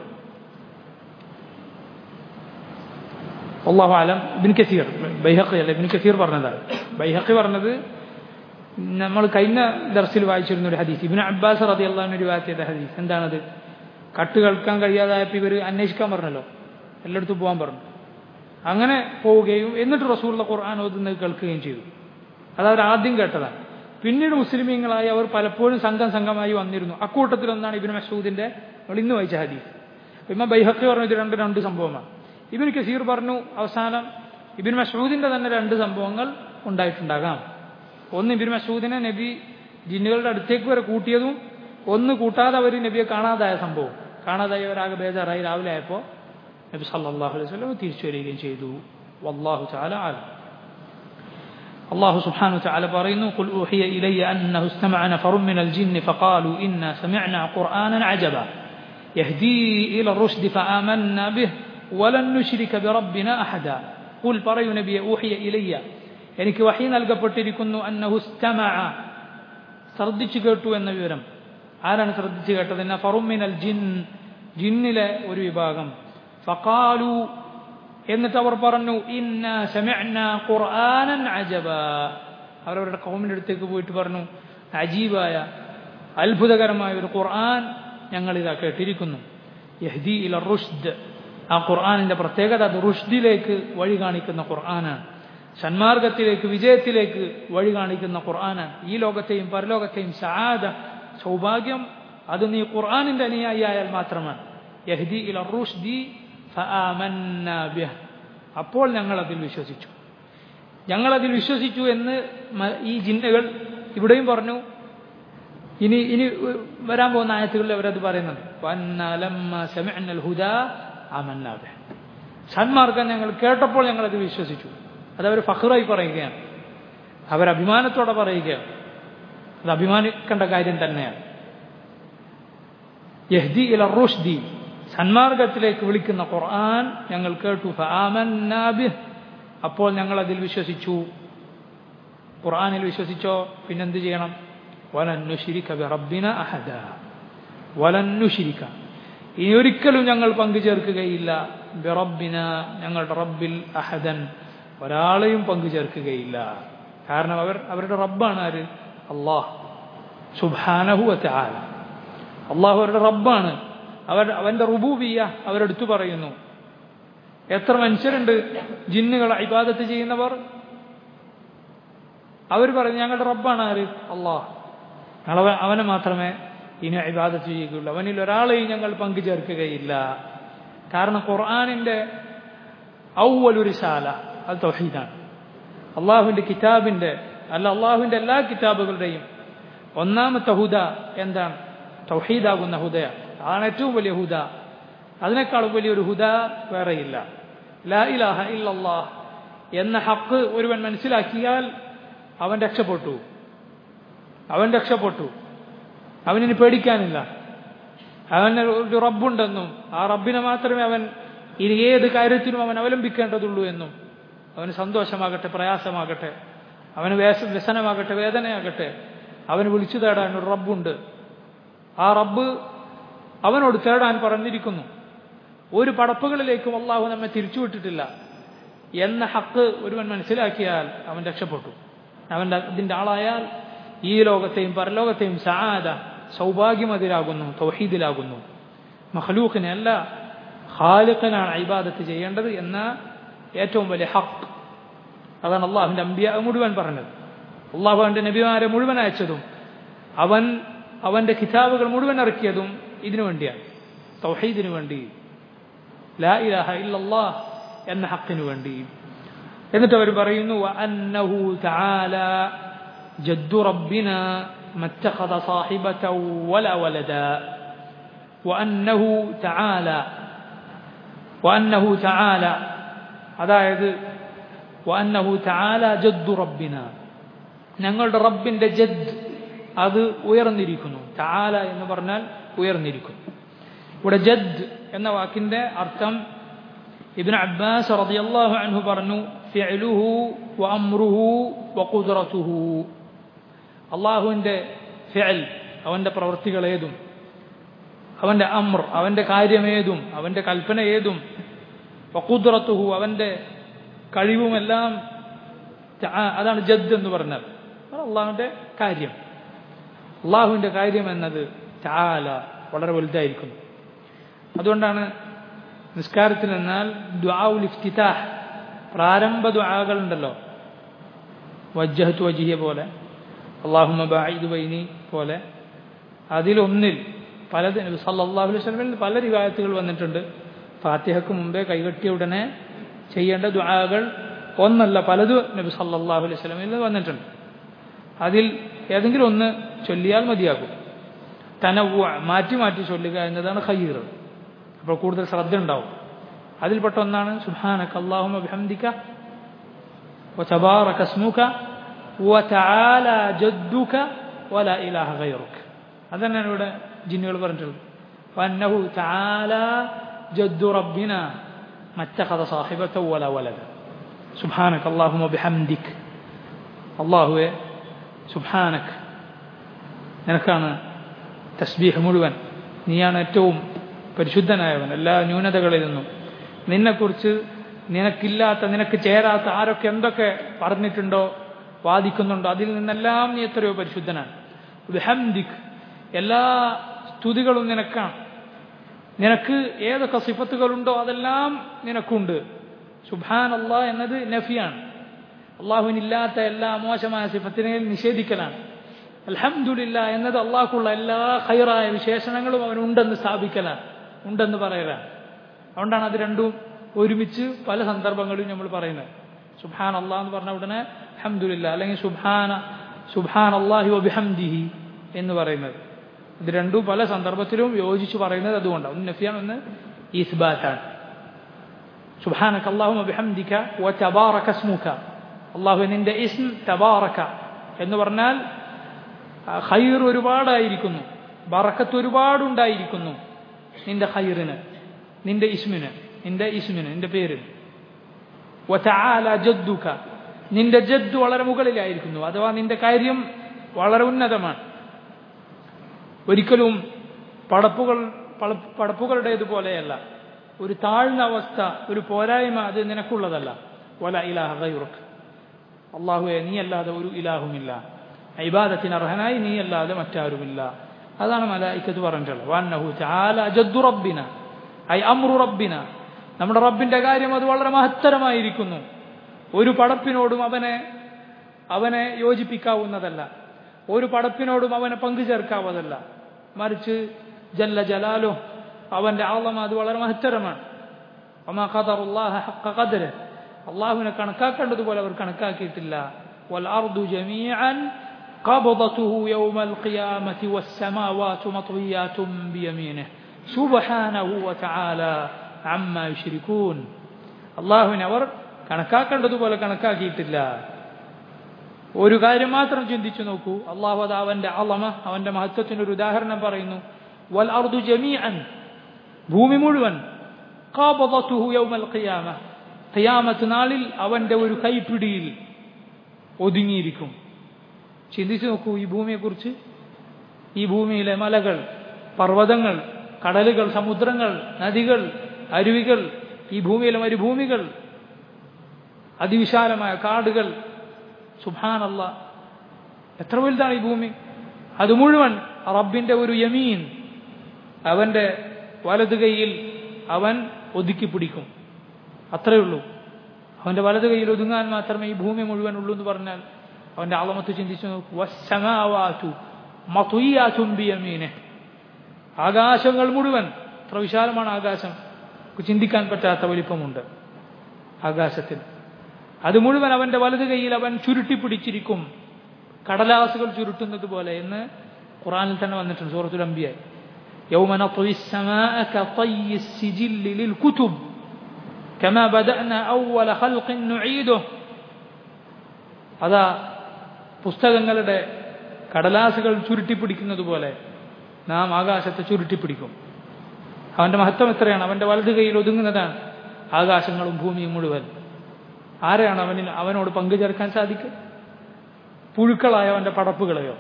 അല്ലാഹു അലം. ഇബ്നു കസീർ, ബൈഹഖി അല്ല, ഇബ്നു കസീർ പറഞ്ഞതാണ്. ബൈഹഖി പറഞ്ഞത് നമ്മൾ കഴിഞ്ഞ ദർസിൽ വായിച്ചിരുന്ന ഒരു ഹദീസ്, ഇബ്നു അബ്ബാസ് റളിയല്ലാഹു അൻഹു റിവായത്ത് ചെയ്ത ഹദീസ്. എന്താണത്? കട്ട് കേൾക്കാൻ കഴിയാതായപ്പോൾ ഇവർ അന്വേഷിക്കാൻ പറഞ്ഞല്ലോ, എല്ലായിടത്തും പോകാൻ പറഞ്ഞു. അങ്ങനെ പോവുകയും എന്നിട്ട് റസൂലുള്ള ഖുർആൻ ഓതുന്നത് കേൾക്കുകയും ചെയ്തു. അത് അവർ ആദ്യം കേട്ടതാണ്. പിന്നീട് മുസ്ലിമീങ്ങളായി അവർ പലപ്പോഴും സംഘം സംഘമായി വന്നിരുന്നു. അക്കൂട്ടത്തിലൊന്നാണ് ഇബ്നു മസ്ഊദിന്റെ നമ്മൾ ഇന്ന് വായിച്ച ഹദീസ്. ഇമാം ബൈഹഖി പറഞ്ഞു ഇത് രണ്ട് രണ്ട് സംഭവമാണ്. ഇബ്നു കസീർ പറഞ്ഞു അവസാനം ഇബ്നു മസ്ഊദിന്റെ തന്നെ രണ്ട് സംഭവങ്ങൾ ഉണ്ടായിട്ടുണ്ടാകാം. ഒന്ന് ഇബ്നു മസ്ഊദിനെ നബി ജിന്നുകളുടെ അടുത്തേക്ക് വരെ കൂട്ടിയതും, ഒന്ന് കൂട്ടാതെ അവർ നബിയെ കാണാതായ സംഭവം. കാണാതായി അവരാകെ ബേജാറായി രാവിലെ ആയപ്പോൾ നബി സല്ലല്ലാഹു അലൈഹി വസല്ലം തിരിച്ചു വരികയും ചെയ്തു. വല്ലാഹു തആല അലം. അല്ലാഹു സുബ്ഹാനഹു വതആല പറയുന്നു, ഖുൽ ഊഹിയ ഇലയ്യ അന്നഹു ഇസ്തമഅ നഫറുൻ മിനൽ ജിന്നി ഫഖാലു ഇന്നാ സമിഅനാ ഖുർആനൻ അജബ യഹ്ദീ ഇല റുശ്ദി ഫആമന്നാ ബിഹി വലൻ നുശ്രിക ബിറബ്ബിനാ അഹദ. ഖുൽ പറയൂ നബിയെ, ഊഹിയ ഇലയ്യ, എനിക്ക് വഹി നൽകപ്പെട്ടിരിക്കുന്നു, അന്നഹു ഇസ്തമഅ, ശ്രദ്ധിച്ചു കേട്ടു എന്ന വിവരം. ആരാണ് ശ്രദ്ധിച്ചു കേട്ടത്? നഫറുൻ മിനൽ ജിൻ, ജിന്നിലെ ഒരു വിഭാഗം. ഫഖാലു, എന്നിട്ട് അവർ പറഞ്ഞു, ഇന്നാ സമിഅനാ ഖുർആനൻ അജബ, അവരവരുടെ ഖൗമിന്റെ അടുത്തേക്ക് പോയിട്ട് പറഞ്ഞു, അജീബായ അത്ഭുതകരമായ ഒരു ഖുർആൻ ഞങ്ങളിതാ കേട്ടിരിക്കുന്നു. യഹ്ദീ ഇല റുശ്ദ്, ആ ഖുർആനിന്റെ പ്രത്യേകത അത് റുഷ്ദിലേക്ക് വഴി കാണിക്കുന്ന ഖുർആനാണ്, സന്മാർഗത്തിലേക്ക്, വിജയത്തിലേക്ക് വഴി കാണിക്കുന്ന ഖുർആനാണ്. ഈ ലോകത്തെയും പരലോകത്തെയും സആദ, സൗഭാഗ്യം, അത് നീ ഖുർആനിന്റെ അനുയായിയായാൽ മാത്രമാണ്. യഹ്ദീ ഇല റുശ്ദി ഫആമന്നാ ബിഹ്, അപ്പോൾ ഞങ്ങൾ അതിൽ വിശ്വസിച്ചു. ഞങ്ങളതിൽ വിശ്വസിച്ചു എന്ന് ഈ ജിന്നുകൾ ഇവിടെയും പറഞ്ഞു. ഇനി ഇനി വരാൻ പോകുന്ന ആയത്തുകളിൽ അവരത് പറയുന്നുണ്ട്. സന്മാർഗം ഞങ്ങൾ കേട്ടപ്പോൾ ഞങ്ങളത് വിശ്വസിച്ചു. അതവർ ഫഖ്റായി പറയുകയാണ്, അവരഭിമാനത്തോടെ പറയുകയാണ്. അത് അഭിമാനിക്കേണ്ട കാര്യം തന്നെയാണ്. യഹ്ദി ഇല റുഷ്ദി, സന്മാർഗത്തിലേക്ക് വിളിക്കുന്ന ഖുർആൻ ഞങ്ങൾ കേട്ടു. ഫആമന്നാ ബിഹ്, അപ്പോൾ ഞങ്ങൾ അതിൽ വിശ്വസിച്ചു. ഖുർആനിൽ വിശ്വസിച്ചോ പിന്നെന്ത് ചെയ്യണം? വലൻ നുശ്രിക ബിറബ്ബിന അഹദ, വലൻ നുശ്രിക, ഇനി ഒരിക്കലും ഞങ്ങൾ പങ്കു ചേർക്കുകയില്ല, ബിറബ്ബിന, ഞങ്ങളുടെ റബ്ബിൽ, അഹദൻ, ഒരാളെയും പങ്കു ചേർക്കുകയില്ല. കാരണം അവർ അവരുടെ റബ്ബാണ് ആര്? അല്ലാഹ് സുബ്ഹാനഹു വ തആല. അള്ളാഹു അവരുടെ റബ്ബാണ്. അവർ അവന്റെ റുബൂബിയ്യ അവരെടുത്തു പറയുന്നു. എത്ര മനുഷ്യരുണ്ട് ജിന്നുകളെ ഇബാദത്ത് ചെയ്യുന്നവർ? അവർ പറയും ഞങ്ങളുടെ റബ്ബാണ് ആര്? അള്ളാഹ്. ഞങ്ങൾ അവനെ മാത്രമേ ഇനി ഇബാദത്ത് ചെയ്യുകയുള്ളൂ, അവനിൽ ഒരാളെയും ഞങ്ങൾ പങ്കു ചേർക്കുകയില്ല. കാരണം ഖുർആനിന്റെ ഔവലു റിസാല അത് തൗഹീദാണ്. അള്ളാഹുവിന്റെ കിതാബിന്റെ അല്ല അള്ളാഹുവിന്റെ എല്ലാ കിതാബുകളുടെയും ഒന്നാമത്തെ ഹുദ എന്താണ്? തൗഹീദാകുന്ന ഹുദയാണ്. അതാണ് ഏറ്റവും വലിയ ഹുദ. അതിനേക്കാളും വലിയൊരു ഹുദ വേറെയില്ല. ലാ ഇലാഹ ഇല്ലല്ലാഹ് എന്ന ഹക്ക് ഒരുവൻ മനസ്സിലാക്കിയാൽ അവൻ രക്ഷപ്പെട്ടു. അവൻ രക്ഷപ്പെട്ടു. അവനിനി പേടിക്കാനില്ല. അവന് ഒരു റബ്ബുണ്ടെന്നും ആ റബ്ബിനെ മാത്രമേ അവൻ ഇനി ഏത് കാര്യത്തിനും അവൻ അവലംബിക്കേണ്ടതുള്ളൂ എന്നും, അവന് സന്തോഷമാകട്ടെ പ്രയാസമാകട്ടെ, അവന് വ്യസനമാകട്ടെ വേദനയാകട്ടെ, അവന് വിളിച്ചു തേടാൻ ഒരു റബ്ബുണ്ട്. ആ റബ്ബ് അവനോട് തേടാൻ പറഞ്ഞിരിക്കുന്നു. ഒരു പടപ്പുകളിലേക്കും അള്ളാഹു നമ്മെ തിരിച്ചുവിട്ടിട്ടില്ല എന്ന ഹക്ക് ഒരുവൻ മനസ്സിലാക്കിയാൽ അവൻ രക്ഷപ്പെട്ടു. അവൻ്റെ ഇതിൻ്റെ ആളായാൽ ഈ ലോകത്തെയും പരലോകത്തെയും സആദ സൗഭാഗ്യമതിലാകുന്നു, തൗഹീദിലാകുന്നു. മഖ്ലൂഖിനെ അല്ല ഖാലിഖിനാണ് ഇബാദത്ത് ചെയ്യേണ്ടത് എന്ന ഏറ്റവും വലിയ ഹക്ക്. അതാണ് അള്ളാഹുവിൻ്റെ അംബിയ മുഴുവൻ പറഞ്ഞത്. അള്ളാഹു അവൻ്റെ നബിമാരെ മുഴുവൻ അയച്ചതും അവൻ അവൻ്റെ കിതാബുകൾ മുഴുവൻ ഇറക്കിയതും ഇതിനു വേണ്ടിയാണ്, തൗഹീദിനു വേണ്ടി, ലാ ഇലാഹ ഇല്ലല്ലാഹ് എന്ന ഹക്കിനു വേണ്ടി. എന്നിട്ട് അവർ പറയുന്നു വഅന്നഹു തആല ജദ്ദു റബ്ബിനാ മത്തഖദ സാഹിബതൻ വല വലദ. വഅന്നഹു തആല വഅന്നഹു തആല അതായത് വഅന്നഹു തആല ജദ്ദു റബ്ബിനാ, ഞങ്ങളുടെ റബ്ബിന്റെ ജദ് അത് ഉയർന്നിരിക്കുന്നു. തആല എന്ന് പറഞ്ഞാൽ ഉയർന്നിരിക്കുന്നു. ഇവിടെ ജദ് എന്ന വാക്കിന്റെ അർത്ഥം ഇബ്നു അബ്ബാസ് റളിയല്ലാഹു അൻഹു പറഞ്ഞു ഫിഅലുഹു വഅംറുഹു വഖുദ്റതുഹു. അല്ലാഹുവിന്റെ ഫിഅൽ അവന്റെ പ്രവൃത്തികൾ ഏതും, അവന്റെ അംർ അവന്റെ കാര്യമേതും, അവന്റെ കൽപ്പന ഏതും, വഖുദ്റതുഹു അവന്റെ കഴിവുമെല്ലാം, അതാണ് ജദ് എന്ന് പറഞ്ഞാൽ അള്ളാഹുവിന്റെ കാര്യം. അള്ളാഹുവിന്റെ കാര്യം എന്നത് തആല വളരെ വലുതായിരിക്കുന്നു. അതുകൊണ്ടാണ് നിസ്കാരത്തിൽ എന്നാൽ ദുആഉൽ ഇഫ്തിതാഹ്, പ്രാരംഭ ദുആകൾ ഉണ്ടല്ലോ, വജ്ജഹ്തു വജ്ഹിയ പോലെ, അല്ലാഹുമ്മ ബഅഇദ് ബൈനി പോലെ, അതിലൊന്നിൽ പല നബി സല്ലല്ലാഹു അലൈഹി വസല്ലം പല റിവായത്തുകൾ വന്നിട്ടുണ്ട്. ഫാത്തിഹയ്ക്ക് മുമ്പേ കൈകെട്ടിയ ഉടനെ ചെയ്യേണ്ട ദുആകൾ ഒന്നല്ല പലത് നബി സല്ലല്ലാഹു അലൈഹി വസല്ലം വന്നിട്ടുണ്ട്. അതിൽ ഏതെങ്കിലും ഒന്ന് ചൊല്ലിയാൽ മതിയാകും. തനവ്വു മാറ്റി മാറ്റി ചൊല്ലുക എന്നതാണ് ഖൈർ. അപ്പോൾ കൂടുതൽ ശ്രദ്ധ ഉണ്ടാവും. അതിൽപ്പെട്ട ഒന്നാണ് സുബ്ഹാനക അല്ലാഹുമ്മ ബിഹംദിക വതബാറക ഇസ്മുക വതആല ജദ്ദുക വലാ ഇലാഹ ഗൈറുക. അതന്നെയാണ് ഇവിടെ ജിന്നുകൾ പറഞ്ഞിട്ടുള്ളത്. വഅന്നഹു തആല ജദ്ദു റബ്ബിനാ മത്തഖദ സാഹിബതൻ വലാ വലദ. സുബ്ഹാനക അല്ലാഹുമ്മ ബിഹംദിക, അല്ലാഹുവേ സുബ്ഹാനക, നിനക്കാണ് തസ്ബീഹ് മുഴുവൻ, നീയാണ് ഏറ്റവും പരിശുദ്ധനായവൻ എല്ലാ ന്യൂനതകളിൽ നിന്നും. നിന്നെക്കുറിച്ച് നിനക്കില്ലാത്ത നിനക്ക് ചേരാത്ത ആരൊക്കെ എന്തൊക്കെ പറഞ്ഞിട്ടുണ്ടോ വാദിക്കുന്നുണ്ടോ അതിൽ നിന്നെല്ലാം നീ എത്രയോ പരിശുദ്ധനാണ്. ബിഹംദിക്, എല്ലാ സ്തുതികളും നിനക്കാണ്. നിനക്ക് ഏതൊക്കെ സിഫത്തുകളുണ്ടോ അതെല്ലാം നിനക്കുണ്ട്. സുബ്ഹാനല്ലാഹ് എന്നത് നഫിയാണ്, അള്ളാഹുവിനില്ലാത്ത എല്ലാ മോശമായ സിഫത്തിനെയും നിഷേധിക്കലാണ്. അൽഹംദുലില്ലാഹ് എന്നത് അള്ളാഹ്ക്കുള്ള എല്ലാ ഖൈറായ വിശേഷണങ്ങളും അവനുണ്ടെന്ന് സ്ഥാപിക്കലാണ്, ഉണ്ടെന്ന് പറയലാണ്. അതുകൊണ്ടാണ് അത് രണ്ടും ഒരുമിച്ച് പല സന്ദർഭങ്ങളിലും നമ്മൾ പറയുന്നത്. സുബ്ഹാൻ അല്ലാഹ് എന്ന് പറഞ്ഞ ഉടനെ ഹംദുലില്ലാ അല്ലെങ്കിൽ സുബ്ഹാന സുബ്ഹാൻ അല്ലാഹി വബിഹംദിഹി എന്ന് പറയുന്നത്. ഇത് രണ്ടും പല സന്ദർഭത്തിലും യോജിച്ച് പറയുന്നത് അതുകൊണ്ടാണ്. ഒന്ന് നഫിയാണ്, ഒന്ന് ഇസ്ബാത്താണ്. സുബ്ഹാനക അല്ലാഹുമ്മ ബിഹംദിക വതബാറക ഇസ്മുക. അല്ലാഹു നിന്റെ ഇസ്ം തബാറക എന്ന് പറഞ്ഞാൽ ഖൈർ ഒരുപാടായിരിക്കുന്നു, ബറക്കത്ത് ഒരുപാടുണ്ടായിരിക്കുന്നു നിന്റെ ഖൈറിന്, നിന്റെ ഇസ്മിന്, നിന്റെ ഇസ്മിന് നിന്റെ പേരിന്. വതആല ജദ്ദുക, നിന്റെ ജദ്ദ് വളരെ മുകളിലായിരിക്കുന്നു, അഥവാ നിന്റെ കാര്യം വളരെ ഉന്നതമാണ്. ഒരിക്കലും പടപ്പുകൾ പടപ്പുകളുടേതുപോലെയല്ല. ഒരു താഴ്ന്ന അവസ്ഥ, ഒരു പോരായ്മ അത് നിനക്കുള്ളതല്ല. വല ഇലാഹ ഗൈറുക, അല്ലാഹുവേ നീയല്ലാതെ ഒരു ഇലാഹുമില്ല, ഇബാദത്തിന് അർഹനായി നീയല്ലാതെ മറ്റാരുമില്ല. അതാണ് മലായിക്കത്ത് പറഞ്ഞിട്ടുള്ളത്. വഅന്നഹു തആല ജദ്ദു റബ്ബിന ഐ അംറു റബ്ബിന, നമ്മുടെ റബ്ബിന്റെ കാര്യം അത് വളരെ മഹത്തരമായിരിക്കുന്നു. ഒരു പടപ്പിനോടും അവനെ അവനെ യോജിപ്പിക്കാവുന്നതല്ല, ഒരു പടപ്പിനോടും അവനെ പങ്കുചേർക്കാവതല്ല. മറിച്ച് ജല്ല ജലാലു, അവന്റെ ആളമ അത് വളരെ മഹത്തരമാണ്. വമാ ഖദറുല്ലാഹ ഹഖ ഖദ്രിഹി, അല്ലാഹുവിനെ കണക്കാക്കേണ്ടതുപോലെ അവർ കണക്കാക്കിയിട്ടില്ല. വൽ അർദു ജമീഅൻ ഖബദതുഹു യൗമൽ ഖിയാമത്തി വസ്സമാവാതു മത്വിയാതുൻ ബിയമീനിഹി സുബ്ഹാനഹു വതആല അമ്മാ യുശ്രികൂൻ. അല്ലാഹുവിനെ അവർ കണക്കാക്കേണ്ടതുപോലെ കണക്കാക്കിയിട്ടില്ല. ഒരു കാര്യം മാത്രം ചിന്തിച്ചു നോക്കൂ, അല്ലാഹു അത് അവന്റെ അളമ, അവന്റെ മഹത്വത്തിനൊരു ഉദാഹരണം പറയുന്നു. വൽ അർദു ജമീഅൻ, ഭൂമി മുഴുവൻ, ഖബദതുഹു യൗമൽ ഖിയാമ, ഖിയാമത്ത് നാളിൽ അവന്റെ ഒരു കൈപ്പിടിയിൽ ഒതുങ്ങിയിരിക്കും. ചിന്തിച്ചു നോക്കൂ ഈ ഭൂമിയെക്കുറിച്ച്. ഈ ഭൂമിയിലെ മലകൾ, പർവ്വതങ്ങൾ, കടലുകൾ, സമുദ്രങ്ങൾ, നദികൾ, അരുവികൾ, ഈ ഭൂമിയിലെ മരുഭൂമികൾ, അതിവിശാലമായ കാടുകൾ. സുബ്ഹാനല്ലാഹ്, എത്ര വലുതാണ് ഈ ഭൂമി. അത് മുഴുവൻ റബ്ബിന്റെ ഒരു യമീൻ, അവന്റെ വലതു കൈയിൽ അവൻ ഒതുക്കി പിടിക്കും. അത്രയേ ഉള്ളൂ. അവന്റെ വലതു കൈയിൽ ഒതുങ്ങാൻ മാത്രമേ ഈ ഭൂമി മുഴുവൻ ഉള്ളൂ എന്ന് പറഞ്ഞാൽ അവന്റെ അളമത്ത് ചിന്തിച്ചു നോക്കൂ. വസ്സമാവാതു മത്വിയാതുൻ ബിയമീനിഹി, ആകാശങ്ങൾ മുഴുവൻ, എത്ര വിശാലമാണ് ആകാശം, ചിന്തിക്കാൻ പറ്റാത്ത വലിപ്പമുണ്ട് ആകാശത്തിൽ. അത് മുഴുവൻ അവന്റെ വലതു കൈയിൽ അവൻ ചുരുട്ടിപ്പിടിച്ചിരിക്കും, കടലാസുകൾ ചുരുട്ടുന്നത് പോലെ എന്ന് ഖുർആനിൽ തന്നെ വന്നിട്ടുണ്ട്, സൂറത്തുൽ അംബിയ. യൗമ നത്വി السماء كطي السجل للكتب كما بدأنا أول خلق نعيده. അതാ പുസ്തകങ്ങളുടെ കടലാസുകൾ ചുരുട്ടിപ്പിടിക്കുന്നത് പോലെ നാം ആകാശത്തെ ചുരുട്ടിപ്പിടിക്കും. അവന്റെ മഹത്വം എത്രയാണ്, അവന്റെ വലതു കൈയിൽ ഒതുങ്ങുന്നതാണ് ആകാശങ്ങളും ഭൂമിയും മുഴുവൻ. ആരെയാണ് അവനിൽ അവനോട് പങ്കു ചേർക്കാൻ സാധിക്കുക? പുഴുക്കളായ അവന്റെ പടപ്പുകളെയോ,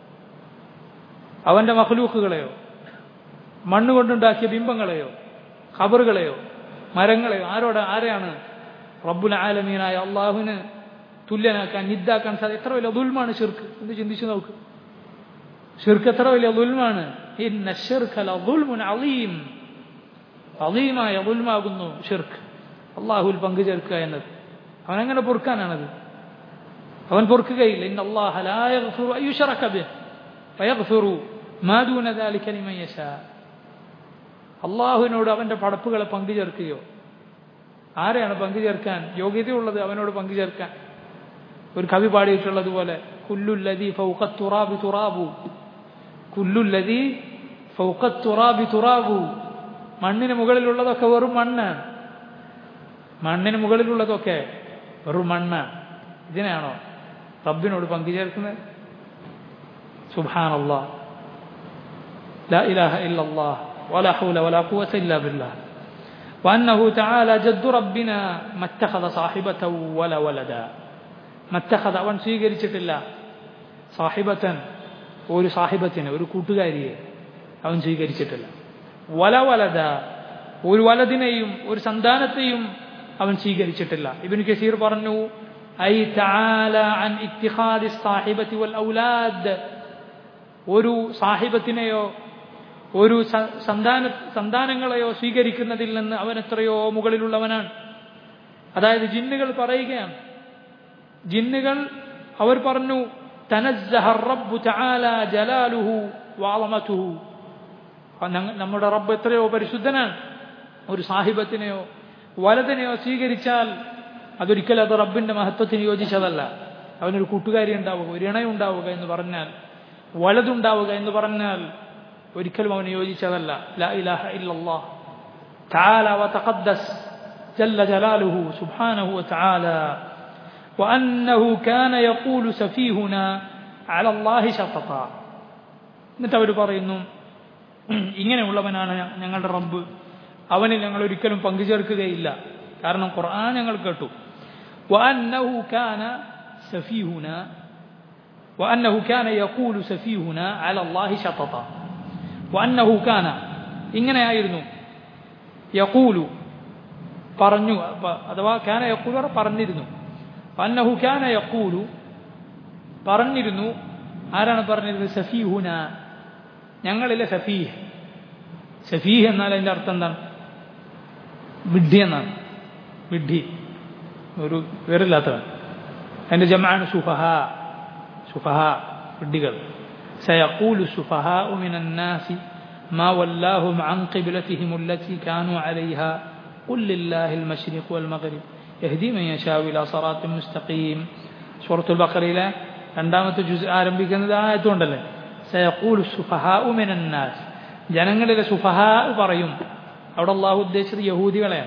അവന്റെ മഖ്ലൂഖുകളെയോ, മണ്ണുകൊണ്ടുണ്ടാക്കിയ ബിംബങ്ങളെയോ, ഖബറുകളെയോ, മരങ്ങളെയോ, ആരോട് ആരെയാണ് റബ്ബുൽ ആലമീനായ അള്ളാഹുവിന് തുല്യനാക്കാൻ, നിദ്ദാക്കാൻ സാധിക്കും? എത്ര വലിയ ദുൽമാണ് ശിർക്ക് എന്ന് ചിന്തിച്ചു നോക്ക്. ശിർക്ക് എത്ര വലിയ ദുൽമാണ്. ഇന്ന ശിർക ലദുൽമുൻ അളീം, അളീമായ ദുൽമാകുന്നു ശിർക്ക്, അള്ളാഹുവിൽ പങ്കു ചേർക്കുക എന്നത്. അവനെങ്ങനെ പൊറുക്കാനാണത്? അവൻ പൊറുക്കുകയില്ല. ഇന്ന അല്ലാഹ ലാ യഗ്ഫിറു അൻ യുശ്റക ബിഹി വയഗ്ഫിറു മാ ദൂന ദാലിക ലിമൻ യശാ. അള്ളാഹുവിനോട് അവന്റെ പടപ്പുകളെ പങ്കു ചേർക്കുകയോ, ആരെയാണ് പങ്കു ചേർക്കാൻ യോഗ്യതയുള്ളത് അവനോട് പങ്കു ചേർക്കാൻ? ഒരു കവി പാടിയിട്ടുള്ളതുപോലെ, കുല്ലുല്ലദീ ഫൗഖത് തുറാബി തുറാബു, കുല്ലുല്ലദീ ഫൗഖത് തുറാബി തുറാബു. മണ്ണിന് മുകളിലുള്ളതൊക്കെ വെറും മണ്ണാണ്, മണ്ണിന് മുകളിലുള്ളതൊക്കെ വെറും മണ്ണാണ്. ഇതിനെയാണോ റബ്ബിനോട് പങ്കു ചേർക്കുന്നത്? സുബ്ഹാനല്ലാഹ്, ലാ ഇലാഹ ഇല്ലല്ലാഹ് വലാ ഹൗല വലാ ഖുവത ഇല്ലാ ബില്ലാഹ്. വഅന്നഹു തആല ജദ്ദു റബ്ബിനാ മത്തഖദ സാഹിബതൻ വല വലദ. മത്തഖദ, അവൻ സ്വീകരിച്ചിട്ടില്ല, സാഹിബത്തൻ, ഒരു സാഹിബത്തിനെ, ഒരു കൂട്ടുകാരിയെ അവൻ സ്വീകരിച്ചിട്ടില്ല. വല വലദ, ഒരു വലദിനെയും ഒരു സന്താനത്തെയും അവൻ സ്വീകരിച്ചിട്ടില്ല. ഇബ്നു കസീർ പറഞ്ഞു, ഐ തആല അൻ ഇത്തിഖാദി സാഹിബതി വൽ ഔലാദ്, ഒരു സാഹിബത്തിനെയോ ഒരു സന്താന സന്താനങ്ങളെയോ സ്വീകരിക്കുന്നതിൽ നിന്ന് അവൻ എത്രയോ മുകളിലുള്ളവനാണ്. അതായത് ജിന്നുകൾ പറയുകയാണ്, ജിന്നുകൾ അവർ പറഞ്ഞു, തനസ്സഹ റബ്ബു തആല ജലാലുഹു വഅളമതുഹു, നമ്മുടെ റബ്ബ് എത്രയോ പരിശുദ്ധനാണ്, ഒരു സാഹിബത്തിനെയോ വലതിനെയോ സ്വീകരിച്ചാൽ അതൊരിക്കലും അത് റബ്ബിന്റെ മഹത്വത്തിന് യോജിച്ചതല്ല. അവനൊരു കൂട്ടുകാരി ഉണ്ടാവുക, ഒരു ഇണയുണ്ടാവുക എന്ന് പറഞ്ഞാൽ, വലതുണ്ടാവുക എന്ന് പറഞ്ഞാൽ ഒരിക്കലും അവന് യോജിച്ചതല്ല. ലാ ഇലാഹ ഇല്ലല്ലാഹ് തആല വതഖദ്ദസ് ജല്ല ജലാലുഹു സുബ്ഹാനഹു വതആല വഅന്നഹു കാന യഖൂലു സഫീഹുനാ അല അല്ലാഹി ശതത. എന്നിട്ട് അവർ പറയുന്നു, ഇങ്ങനെയുള്ളവനാണ് ഞങ്ങളുടെ റബ്ബ്, അവനിൽ ഞങ്ങൾ ഒരിക്കലും പങ്കുചേർക്കുകയില്ല. കാരണം ഖുർആൻ ഞങ്ങൾ കേട്ടു. വഅന്നഹു കാന സഫീഹുനാ വഅന്നഹു കാന യഖൂലു സഫീഹുനാ അല അല്ലാഹി ശതത. വഅന്നഹു കാന ഇങ്ങനെയായിരുന്നു, യഖൂലു പറഞ്ഞു, അഥവാ കാന യഖൂലു പറഞ്ഞിരുന്നു, വഅന്നഹു കാന യഖൂലു പറഞ്ഞിരുന്നു. ആരാണ് പറഞ്ഞിരുന്നത്? സഫീഹുന, ഞങ്ങളിലെ സഫീഹ്. സഫീഹ് എന്നാൽ അതിൻ്റെ അർത്ഥം എന്താണ്? വിഡ്ഢി എന്നാണ്. വിഡ്ഢി, ഒരു വിവരമില്ലാത്തവൻ. അതിൻ്റെ ജമാണ് സുഫഹ. സുഫഹ വിഡ്ഢികൾ. സയഖൂലു സുഫഹാഉ മിനൻ നാസി മാ വല്ലാഹും അൻ ഖിബ്ലതിഹിം അല്ലതി കാനൂ അലൈഹാ ഖുൽ ലില്ലാഹിൽ മശ്രിഖു വൽ മഗ്രിബ് യഹ്ദി മൻ യശാഉ ഇലാ സിറാത്തിൻ മുസ്തഖീം. സൂറത്തുൽ ബഖറയിലെ രണ്ടാമത്തെ ജുസ് ആരംഭിക്കുന്നത് ആയതുകൊണ്ടല്ലേ, സയഖൂലു സുഫഹാഉ മിനൻ നാസ്, ജനങ്ങളിലെ സുഫഹാ പറയും. അവിടെ അള്ളാഹു ഉദ്ദേശിച്ചത് യഹൂദികളെയാണ്.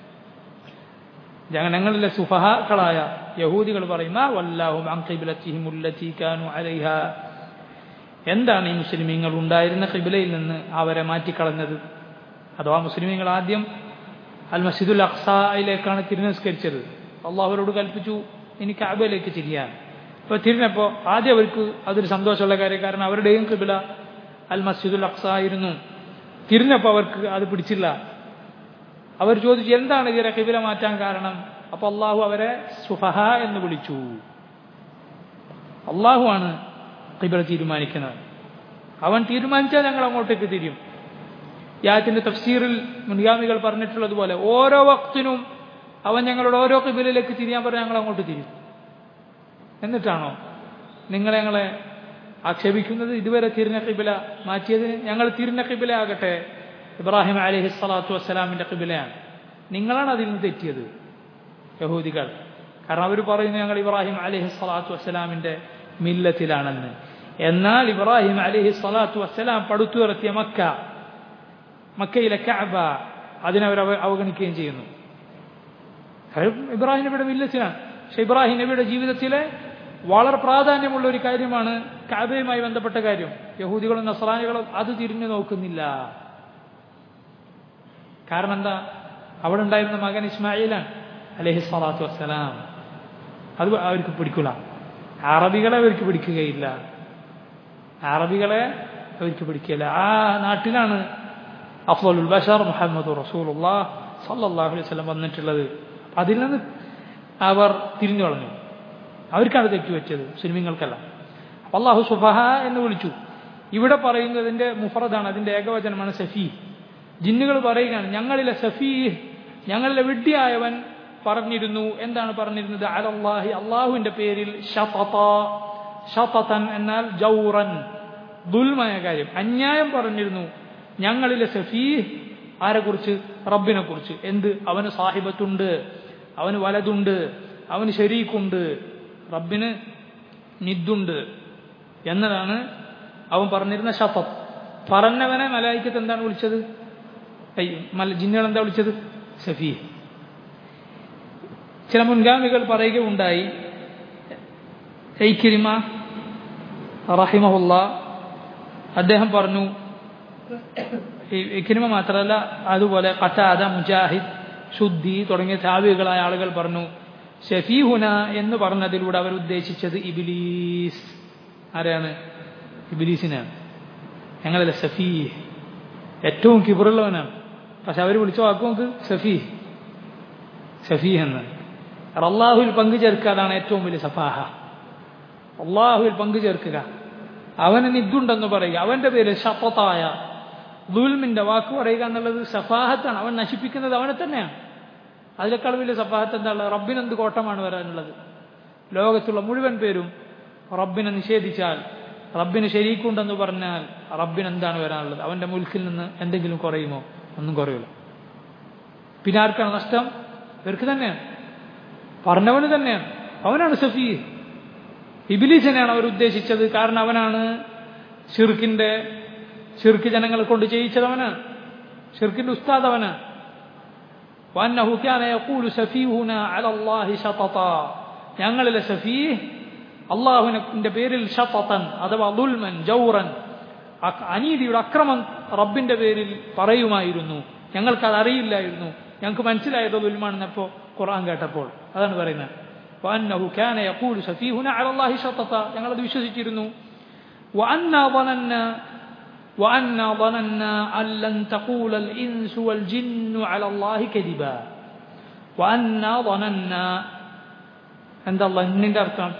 ജനങ്ങളിലെ സുഫഹാക്കളായ യഹൂദികൾ പറയും, മാ വല്ലാഹും അൻ ഖിബ്ലതിഹിം അല്ലതി കാനൂ അലൈഹാ, എന്താണ് ഈ മുസ്ലിമീങ്ങൾ ഉണ്ടായിരുന്ന ഖിബ്ലയിൽ നിന്ന് അവരെ മാറ്റിക്കളഞ്ഞത്? അഥവാ മുസ്ലിമീങ്ങൾ ആദ്യം അൽ മസ്ജിദുൽ അഖ്സയിലേക്കാണ് തിരിഞ്ഞസ്കരിച്ചത്. അള്ളാഹുവരോട് കൽപ്പിച്ചു ഇനി കഅബയിലേക്ക് തിരിയാൻ. അപ്പോൾ തിരിഞ്ഞപ്പോൾ ആദ്യം അവർക്ക് അതൊരു സന്തോഷമുള്ള കാര്യം, കാരണം അവരുടെയും ഖിബ്ല അൽ മസ്ജിദുൽ അഖ്സ ആയിരുന്നു. തിരിഞ്ഞപ്പോൾ അവർക്ക് അത് പിടിച്ചില്ല. അവർ ചോദിച്ചു, എന്താണ് ഇതിനെ ഖിബ്ല മാറ്റാൻ കാരണം? അപ്പോൾ അള്ളാഹു അവരെ സുഫഹ എന്ന് വിളിച്ചു. അള്ളാഹുവാണ് ഖിബ്ല തീരുമാനിക്കുന്നത്. അവൻ തീരുമാനിച്ചാൽ ഞങ്ങൾ അങ്ങോട്ടേക്ക് തിരിയും. ഈ ആയത്തിന്റെ തഫ്സീറിൽ മുൻഗാമികൾ പറഞ്ഞിട്ടുള്ളതുപോലെ ഓരോ വക്തിനും അവൻ ഞങ്ങളുടെ ഓരോ ഖിബ്ലയിലേക്ക് തിരിയാൻ പറഞ്ഞാൽ ഞങ്ങൾ അങ്ങോട്ട് തിരിയും. എന്നിട്ടാണോ നിങ്ങൾ ഞങ്ങളെ ആക്ഷേപിക്കുന്നത്? ഇതുവരെ തിരിഞ്ഞ ഖിബ്ല മാറ്റിയതിന് ഞങ്ങൾ തിരിഞ്ഞ ഖിബ്ല ആകട്ടെ ഇബ്രാഹിം അലൈഹി സ്വലാത്തു വസ്സലാമിന്റെ ഖിബ്ലയാണ്. നിങ്ങളാണ് അതിൽ നിന്ന് തെറ്റിയത്, യഹൂദികൾ. കാരണം അവർ പറയുന്നു ഞങ്ങൾ ഇബ്രാഹിം അലൈഹി സ്വലാത്തു വസ്സലാമിന്റെ മില്ലത്തിലാണെന്ന്. എന്നാൽ ഇബ്രാഹിം അലൈഹി സ്വലാത്തു വസ്സലാം പടുത്തുയർത്തിയ മക്ക, മക്കയിലെ കഅബ, അതിനവർ അവഗണിക്കുകയും ചെയ്യുന്നു. ഇബ്രാഹിം നബിയുടെ മില്ലത്തിലാണ്. പക്ഷെ ഇബ്രാഹിം നബിയുടെ ജീവിതത്തിലെ വളരെ പ്രാധാന്യമുള്ള ഒരു കാര്യമാണ് കഅബയുമായി ബന്ധപ്പെട്ട കാര്യം. യഹൂദികളും നസ്രാനികളും അത് തിരിഞ്ഞു നോക്കുന്നില്ല. കാരണം എന്താ? അവിടെ ഉണ്ടായിരുന്ന മകൻ ഇസ്മായിലാണ് അലൈഹി സ്വലാത്തു വസ്സലാം. അത് അവർക്ക് പിടിക്കില്ല. അറബികളെ അവർക്ക് പിടിക്കുകയില്ല. അറബികളെ അവർക്ക് പിടിക്കില്ല. ആ നാട്ടിലാണ് അഫ്ളലുൽ ബശർ മുഹമ്മദ് റസൂലുള്ളാഹി സ്വല്ലല്ലാഹു അലൈഹി വസല്ലം വന്നിട്ടുള്ളത്. അതിൽ നിന്ന് അവർ തിരിഞ്ഞു കളഞ്ഞു. അവർക്കാണ് തെറ്റുപറ്റിയത്, മുസ്ലിമീങ്ങൾക്കല്ല. അല്ലാഹു സുഫഹ എന്ന് വിളിച്ചു. ഇവിടെ പറയുന്നതിന്റെ മുഫറദാണ്, അതിന്റെ ഏകവചനമാണ് സഫീഹ്. ജിന്നുകൾ പറയുകയാണ്, ഞങ്ങളിലെ സഫീഹ്, ഞങ്ങളിലെ വിഡ്ഢിയായവൻ പറഞ്ഞിരുന്നു. എന്താണ് പറഞ്ഞിരുന്നത്? അലല്ലാഹി, അള്ളാഹുവിന്റെ പേരിൽ, ശതത, ശതതൻ എന്നാൽ ജൗറൻ, ദുൽമായ കാര്യം, അന്യായം പറഞ്ഞിരുന്നു. ഞങ്ങളിലെ സഫീഹ് ആരെക്കുറിച്ച്? റബ്ബിനെ കുറിച്ച്. എന്ത്? അവന് സാഹിബത്തുണ്ട്, അവന് വലതുണ്ട്, അവന് ശരീക്കുണ്ട്, റബ്ബിന് നിദ്ദുണ്ട് എന്നതാണ് അവൻ പറഞ്ഞിരുന്ന ശതത്. പറഞ്ഞവനെ മലായിക്കത്ത് എന്താണ് വിളിച്ചത്? ജിന്നുകൾ എന്താ വിളിച്ചത്? സഫീഹ്. ചില മുൻഗാമികൾ പറയുകയുണ്ടായി, ഇക്രിമ റഹിമഹുല്ലാ അദ്ദേഹം പറഞ്ഞു, ഇക്രിമ മാത്രമല്ല അതുപോലെ ഖതാദ, മുജാഹിദ്, ശുദ്ധി തുടങ്ങിയ താബികളായ ആളുകൾ പറഞ്ഞു, സഫീഹുന എന്ന് പറഞ്ഞതിലൂടെ അവർ ഉദ്ദേശിച്ചത് ഇബ്ലീസ്. ആരെയാണ്? ഇബ്ലീസിനാണ്. ഞങ്ങളല്ല സഫീഹ്, ഏറ്റവും കിബറുള്ളവനാണ്. പക്ഷെ അവർ വിളിച്ച വാക്ക് നോക്ക്, സഫീഹ്, സഫീഹ് എന്ന്. അള്ളാഹുവിൽ പങ്കു ചേർക്കുക, അതാണ് ഏറ്റവും വലിയ സഫാഹ. അള്ളാഹുവിൽ പങ്കു ചേർക്കുക, അവന് നിദ്ദുണ്ടെന്ന് പറയുക, അവന്റെ പേര് ശതതായ ദുൽമിന്റെ വാക്ക് പറയുക എന്നുള്ളത് സഫാഹത്താണ്. അവൻ നശിപ്പിക്കുന്നത് അവനെ തന്നെയാണ്. അതിനേക്കാൾ വലിയ സഫാഹത്ത് എന്താണ്? റബ്ബിനെന്ത് കോട്ടമാണ് വരാനുള്ളത്? ലോകത്തുള്ള മുഴുവൻ പേരും റബ്ബിനെ നിഷേധിച്ചാൽ, റബ്ബിന് ശരീക്കുണ്ടെന്ന് പറഞ്ഞാൽ റബ്ബിനെന്താണ് വരാനുള്ളത്? അവന്റെ മുൽക്കിൽ നിന്ന് എന്തെങ്കിലും കുറയുമോ? ഒന്നും കുറയില്ല. പിന്നെ ആർക്കാണ് നഷ്ടം? ഇവർക്ക് തന്നെയാണ്. പറഞ്ഞവന് തന്നെയാണ്, അവനാണ് സഫീഹ്. ഇബ്ലീസിനെയാണ് അവർ ഉദ്ദേശിച്ചത്. കാരണം അവനാണ് ഷിർക്കിന്റെ ഷിർക്ക് ജനങ്ങളെ കൊണ്ട് ചെയ്യിച്ചത്, അവനാണ് ഷിർക്കിന്റെ ഉസ്താദ്, അവനാണ്. വഅന്നഹു കാന യഖൂലു സഫീഹുനാ അലല്ലാഹി ശതതാ, ഞങ്ങളിലെ സഫീഹ് അള്ളാഹുവിന്റെ പേരിൽ ഷതതൻ അഥവാ ദുൽമൻ ജൗറൻ, അനീതിയുടെ അക്രമം റബ്ബിന്റെ പേരിൽ പറയുമായിരുന്നു. ഞങ്ങൾക്കത് അറിയില്ലായിരുന്നു, ഞങ്ങൾക്ക് മനസ്സിലായത് ദുൽമാണെന്നപ്പോൾ ഖുർആൻ കേട്ടപ്പോൾ. അതാണ് പറയുന്നത്. വഅന്നഹു കാന യഖൂലു സഫീഹുനാ അലല്ലാഹി ശതതാ, ഞങ്ങളത് വിശ്വസിച്ചിരുന്നു. വഅന്നാ ظننا وأنا ظننا أن لن تقول الإنس والجن على الله كذبا. وأنا ظننا عند الله إن درتم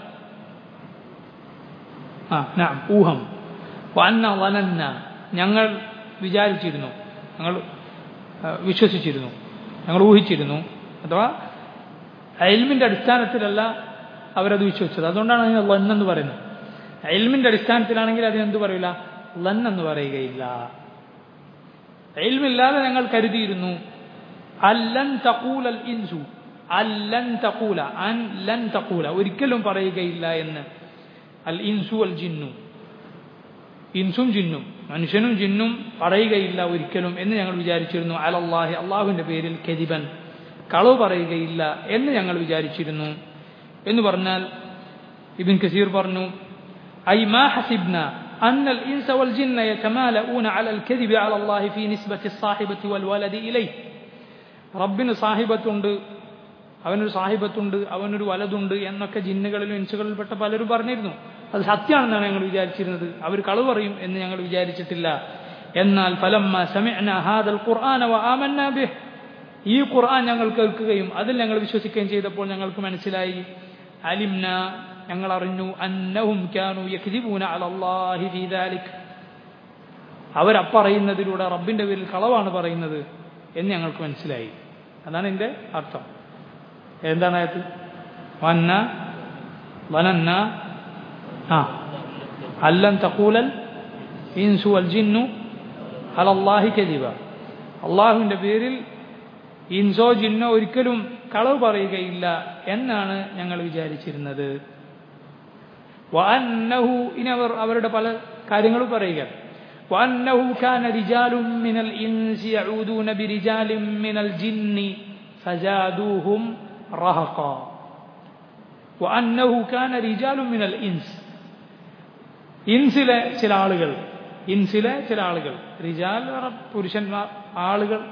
آه نعم ഊഹം. وأنا ظننا ഞങ്ങൾ വിചാരിച്ചിരുന്നു, ഞങ്ങൾ വിശ്വസിച്ചിരുന്നു, ഞങ്ങൾ ഊഹിച്ചിരുന്നു. അഥവാ ഇൽമിന്റെ അടിസ്ഥാനത്തിലല്ല അവരത് വിശ്വസിച്ചത്. അതുകൊണ്ടാണ് അതിന് ലൻ എന്ന് പറയുന്നത്. ഇൽമിന്റെ അടിസ്ഥാനത്തിലാണെങ്കിൽ അതിനെന്ത് പറയില്ല, ലൻ എന്ന് പറയുകയില്ല. ഇൽമില്ലാതെ ഞങ്ങൾ കരുതിയിരുന്നു. അല്ലൻ തഖൂലൽ ഇൻസു, അല്ലൻ തഖൂല, അൻ ലൻ തഖൂല, ഒരിക്കലും പറയുകയില്ല എന്ന്. അൽ ഇൻസു അൽ ജിന്നു, ഇൻസും ജിന്നും, മനുഷ്യനും ജിന്നും പറയുകയില്ല ഒരിക്കലും എന്ന് ഞങ്ങൾ വിചാരിച്ചിരുന്നു. അലല്ലാഹി, അള്ളാഹുവിന്റെ പേരിൽ കദിബൻ, കളവ് പറയുകയില്ല എന്ന് ഞങ്ങൾ വിചാരിച്ചിരുന്നു എന്ന് പറഞ്ഞാൽ ഇബ്ൻ കസീർ പറഞ്ഞു, ഐ മാ ഹസിബ്ന أن الإنس والجن يتمالؤون على الكذب على الله في نسبة الصاحبة والولد إليه. റബ്ബിന് സാഹിബത്തുണ്ട്, അവനൊരു സാഹിബത്തുണ്ട്, അവനൊരു വലതുണ്ട് എന്നൊക്കെ ജിന്നുകളിലും ഇൻസുകളിൽപ്പെട്ട പലരും പറഞ്ഞിരുന്നു. അത് സത്യമാണെന്നാണ് ഞങ്ങൾ വിചാരിച്ചിരുന്നത്. അവർ കളവ് പറയും എന്ന് ഞങ്ങൾ വിചാരിച്ചിട്ടില്ല. എന്നാൽ ഫലമ്മ സമിഅ്നാ ഹാദൽ ഖുർആന വആമന്നാ ബിഹ്, ഈ ഖുർആൻ ഞങ്ങൾ കേൾക്കുകയും അതിൽ ഞങ്ങൾ വിശ്വസിക്കുകയും ചെയ്തപ്പോൾ ഞങ്ങൾക്ക് മനസ്സിലായി, അലിംന, ഞങ്ങൾ അറിഞ്ഞു, അന്നഹും കാനൂ യക്ദിബൂന അലല്ലാഹി ഫീ ദാലിക്, അവരപ്പറയുന്നതിലൂടെ റബ്ബിന്റെ പേരിൽ കളവാണ് പറയുന്നത് എന്ന് ഞങ്ങൾക്ക് മനസ്സിലായി. അതാണ് ഇതിന്റെ അർത്ഥം. എന്താണ് ആയത്? വന്ന വനന്ന ആ അല്ലൻ തഖൂലൽ ഇൻസു വൽ ജിന്നു അലല്ലാഹി കദിബ, അള്ളാഹുവിന്റെ പേരിൽ ഇൻസോ ജിന്നോ ഒരിക്കലും കളവ് പറയുകയില്ല എന്നാണ് ഞങ്ങൾ വിചാരിച്ചിരുന്നത്. വഅന്നഹു, ഇനി അവർ അവരുടെ പല കാര്യങ്ങളും പറയുക. വഅന്നഹു കാന റിജാലുൻ മിനൽ ഇൻസി യഊദൂന ബിരിജാലിൻ മിനൽ ജിന്നി ഫസാദൂഹും റഹഖ. വഅന്നഹു കാന റിജാലുൻ മിനൽ ഇൻസ്, ഇൻസിലെ ചില ആളുകൾ, ഇൻസിലെ ചില ആളുകൾ, റിജാൽ പുരുഷന്മാർ, ആളുകൾ,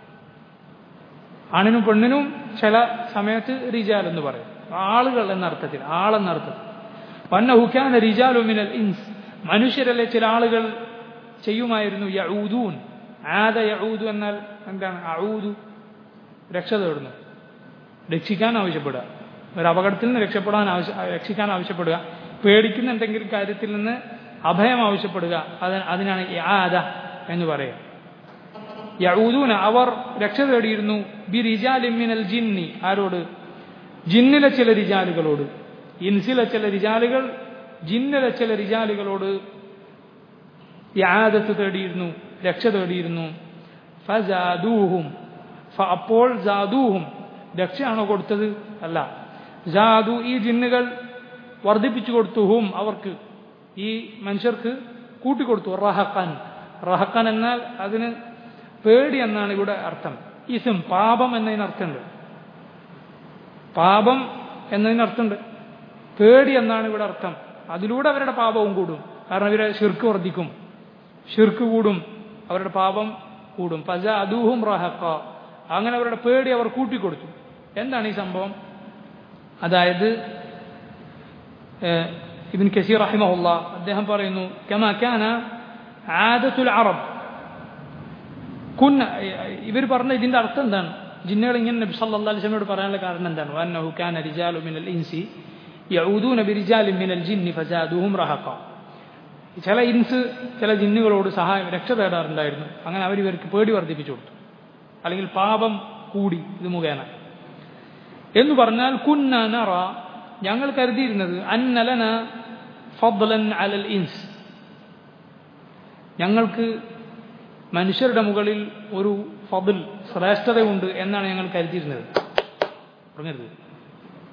ആണിനും പെണ്ണിനും ചില സമയത്ത് റിജാൽ എന്ന് പറയും, ആളുകൾ എന്നർത്ഥത്തിൽ, ആളെന്നർത്ഥത്തിൽ. വന്നഹു കാന റിജാലു മിനൽ ഇൻസ്, മനുഷ്യരല്ലേ ചില ആളുകൾ ചെയ്യുമായിരുന്നു, യഊദൂൻ, ആദ യഊദു എന്നാൽ എന്താണ്? അഊദു, രക്ഷ തേടുന്നു, രക്ഷിക്കാൻ ആവശ്യപ്പെടുക, ഒരു അപകടത്തിൽ നിന്ന് രക്ഷപ്പെടാൻ ആവശ്യ രക്ഷിക്കാൻ ആവശ്യപ്പെടുക, പേടിക്കുന്ന എന്തെങ്കിലും കാര്യത്തിൽ നിന്ന് അഭയം ആവശ്യപ്പെടുക, അത് അതിനാണ് ആദ എന്ന് പറയുക. യഊദൂന, അവർ രക്ഷ തേടിയിരുന്നു, ബി റിജാലിൻ മിനൽ ജിന്നി, ആരോട്? ജിന്നിലെ ചില റിജാലുകളോട്. ഇൻസിലെ ചില റിജാലുകൾ ജിന്നിലെ ചില റിജാലുകളോട് ഇആദത്ത് തേടിയിരുന്നു, രക്ഷ തേടിയിരുന്നു. ഫസാദൂഹും, അപ്പോൾ സാദൂഹും, രക്ഷയാണോ കൊടുത്തത്? അല്ല, സാദു, ഈ ജിന്നുകൾ വർദ്ധിപ്പിച്ചു കൊടുത്തു, ഹും, അവർക്ക്, ഈ മനുഷ്യർക്ക് കൂട്ടിക്കൊടുത്തു. റഹഖൻ, റഹഖൻ എന്നാൽ അതിന് പേടി എന്നാണ് ഇവിടെ അർത്ഥം. ഇസ്ം, പാപം എന്നതിനർത്ഥമുണ്ട്, പാപം എന്നതിനർത്ഥമുണ്ട്. പേടി എന്നാണ് ഇവിടെ അർത്ഥം. അതിലൂടെ അവരുടെ പാപവും കൂടും, കാരണം ഇവരെ ശിർക്ക് വർദ്ധിക്കും, ശിർക്ക് കൂടും, അവരുടെ പാപം കൂടും. ഫസാദൂഹും റഹഖ, അങ്ങനെ അവരുടെ പേടി അവർ കൂട്ടിക്കൊടുത്തു. എന്താണ് ഈ സംഭവം? അതായത് ഇബ്ൻ കസീർ റഹിമഹുല്ലാഹ് അദ്ദേഹം പറയുന്നു, കമാ കാന ആദത്തുൽ അറബ് കുന്ന, ഇവർ പറഞ്ഞ ഇതിന്റെ അർത്ഥം എന്താണ്? ജിന്നുകൾ ഇങ്ങനെ നബി സല്ലല്ലാഹു അലൈഹി വസല്ലമയോട് പറയാനുള്ള കാരണം എന്താണ്? വഅന്നഹു കാന റിജാലു മിനൽ ഇൻസി യഊദൂന ബിരിജാലിൻ മിനൽ ജിന്നി ഫസാദൂഹും റഹഖ. ചില ഇൻസ് ചില ജിന്നുകളോട് സഹായം, രക്ഷ തേടാറുണ്ടായിരുന്നു. അങ്ങനെ അവർ ഇവർക്ക് പേടി വർദ്ധിപ്പിച്ചു കൊടുത്തു, അല്ലെങ്കിൽ പാപം കൂടി ഇത് മുഖേന എന്ന് പറഞ്ഞാൽ, കുന്ന നറ, ഞങ്ങൾ കരുതിയിരുന്നത്, അന്ന ലന ഫദ്ലൻ അലൽ ഇൻസ്, ഞങ്ങൾക്ക് മനുഷ്യരുടെ മുകളിൽ ഒരു ഫദ്ൽ, ശ്രേഷ്ഠതയുണ്ട് എന്നാണ് ഞങ്ങൾ കരുതിയിരുന്നത്. പറഞ്ഞത്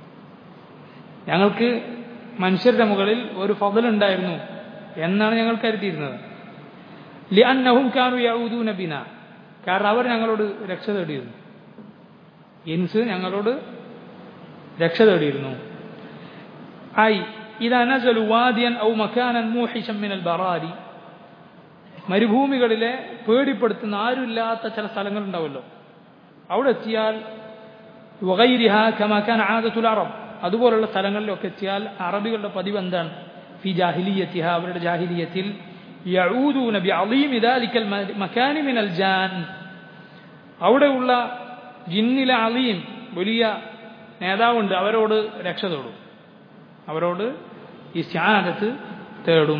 ഞങ്ങൾക്ക് മനുഷ്യരുടെ മുകളിൽ ഒരു ഫضലുണ്ടായിരുന്നു എന്നാണ് ഞങ്ങൾ കരുതിയിരുന്നത്. ലിഅന്നഹും കാനൂ യഊദൂന ബിനാ, കാരണം അവർ ഞങ്ങളോട് രക്ഷ തേടിയിരുന്നു. ഇൻസ് ഞങ്ങളോട് രക്ഷ തേടിയിരുന്നു. ഐ ഇദാ നസലു വാദിയൻ ഔ മകാനൻ മൂഹിശൻ മിനൽ ബറാരി, മരുഭൂമികളിലെ പേടിപ്പെടുത്തുന്ന ആരുമില്ലാത്ത ചില സ്ഥലങ്ങളുണ്ടാവുമല്ലോ, അവിടെ എത്തിയാൽ വഗൈരിഹാ കമാ കാന ആദത്തുൽ അറബ്, അതുപോലുള്ള സ്ഥലങ്ങളിലൊക്കെ എത്തിയാൽ അറബികളുടെ പതിവ് എന്താണ്? ഫി ജാഹിലിയത്തിഹ, അവരുടെ ജാഹിലിയത്തിൽ യഊദൂന ബിഅളീമി ദാലിക്കൽ മകാനി മിനൽ ജാൻ, അവിടെയുള്ള ജിന്നിലെ അലീം വലിയ നേതാവുണ്ട്, അവരോട് രക്ഷ തേടും, അവരോട് ഇസ്തിആനത്ത് തേടും.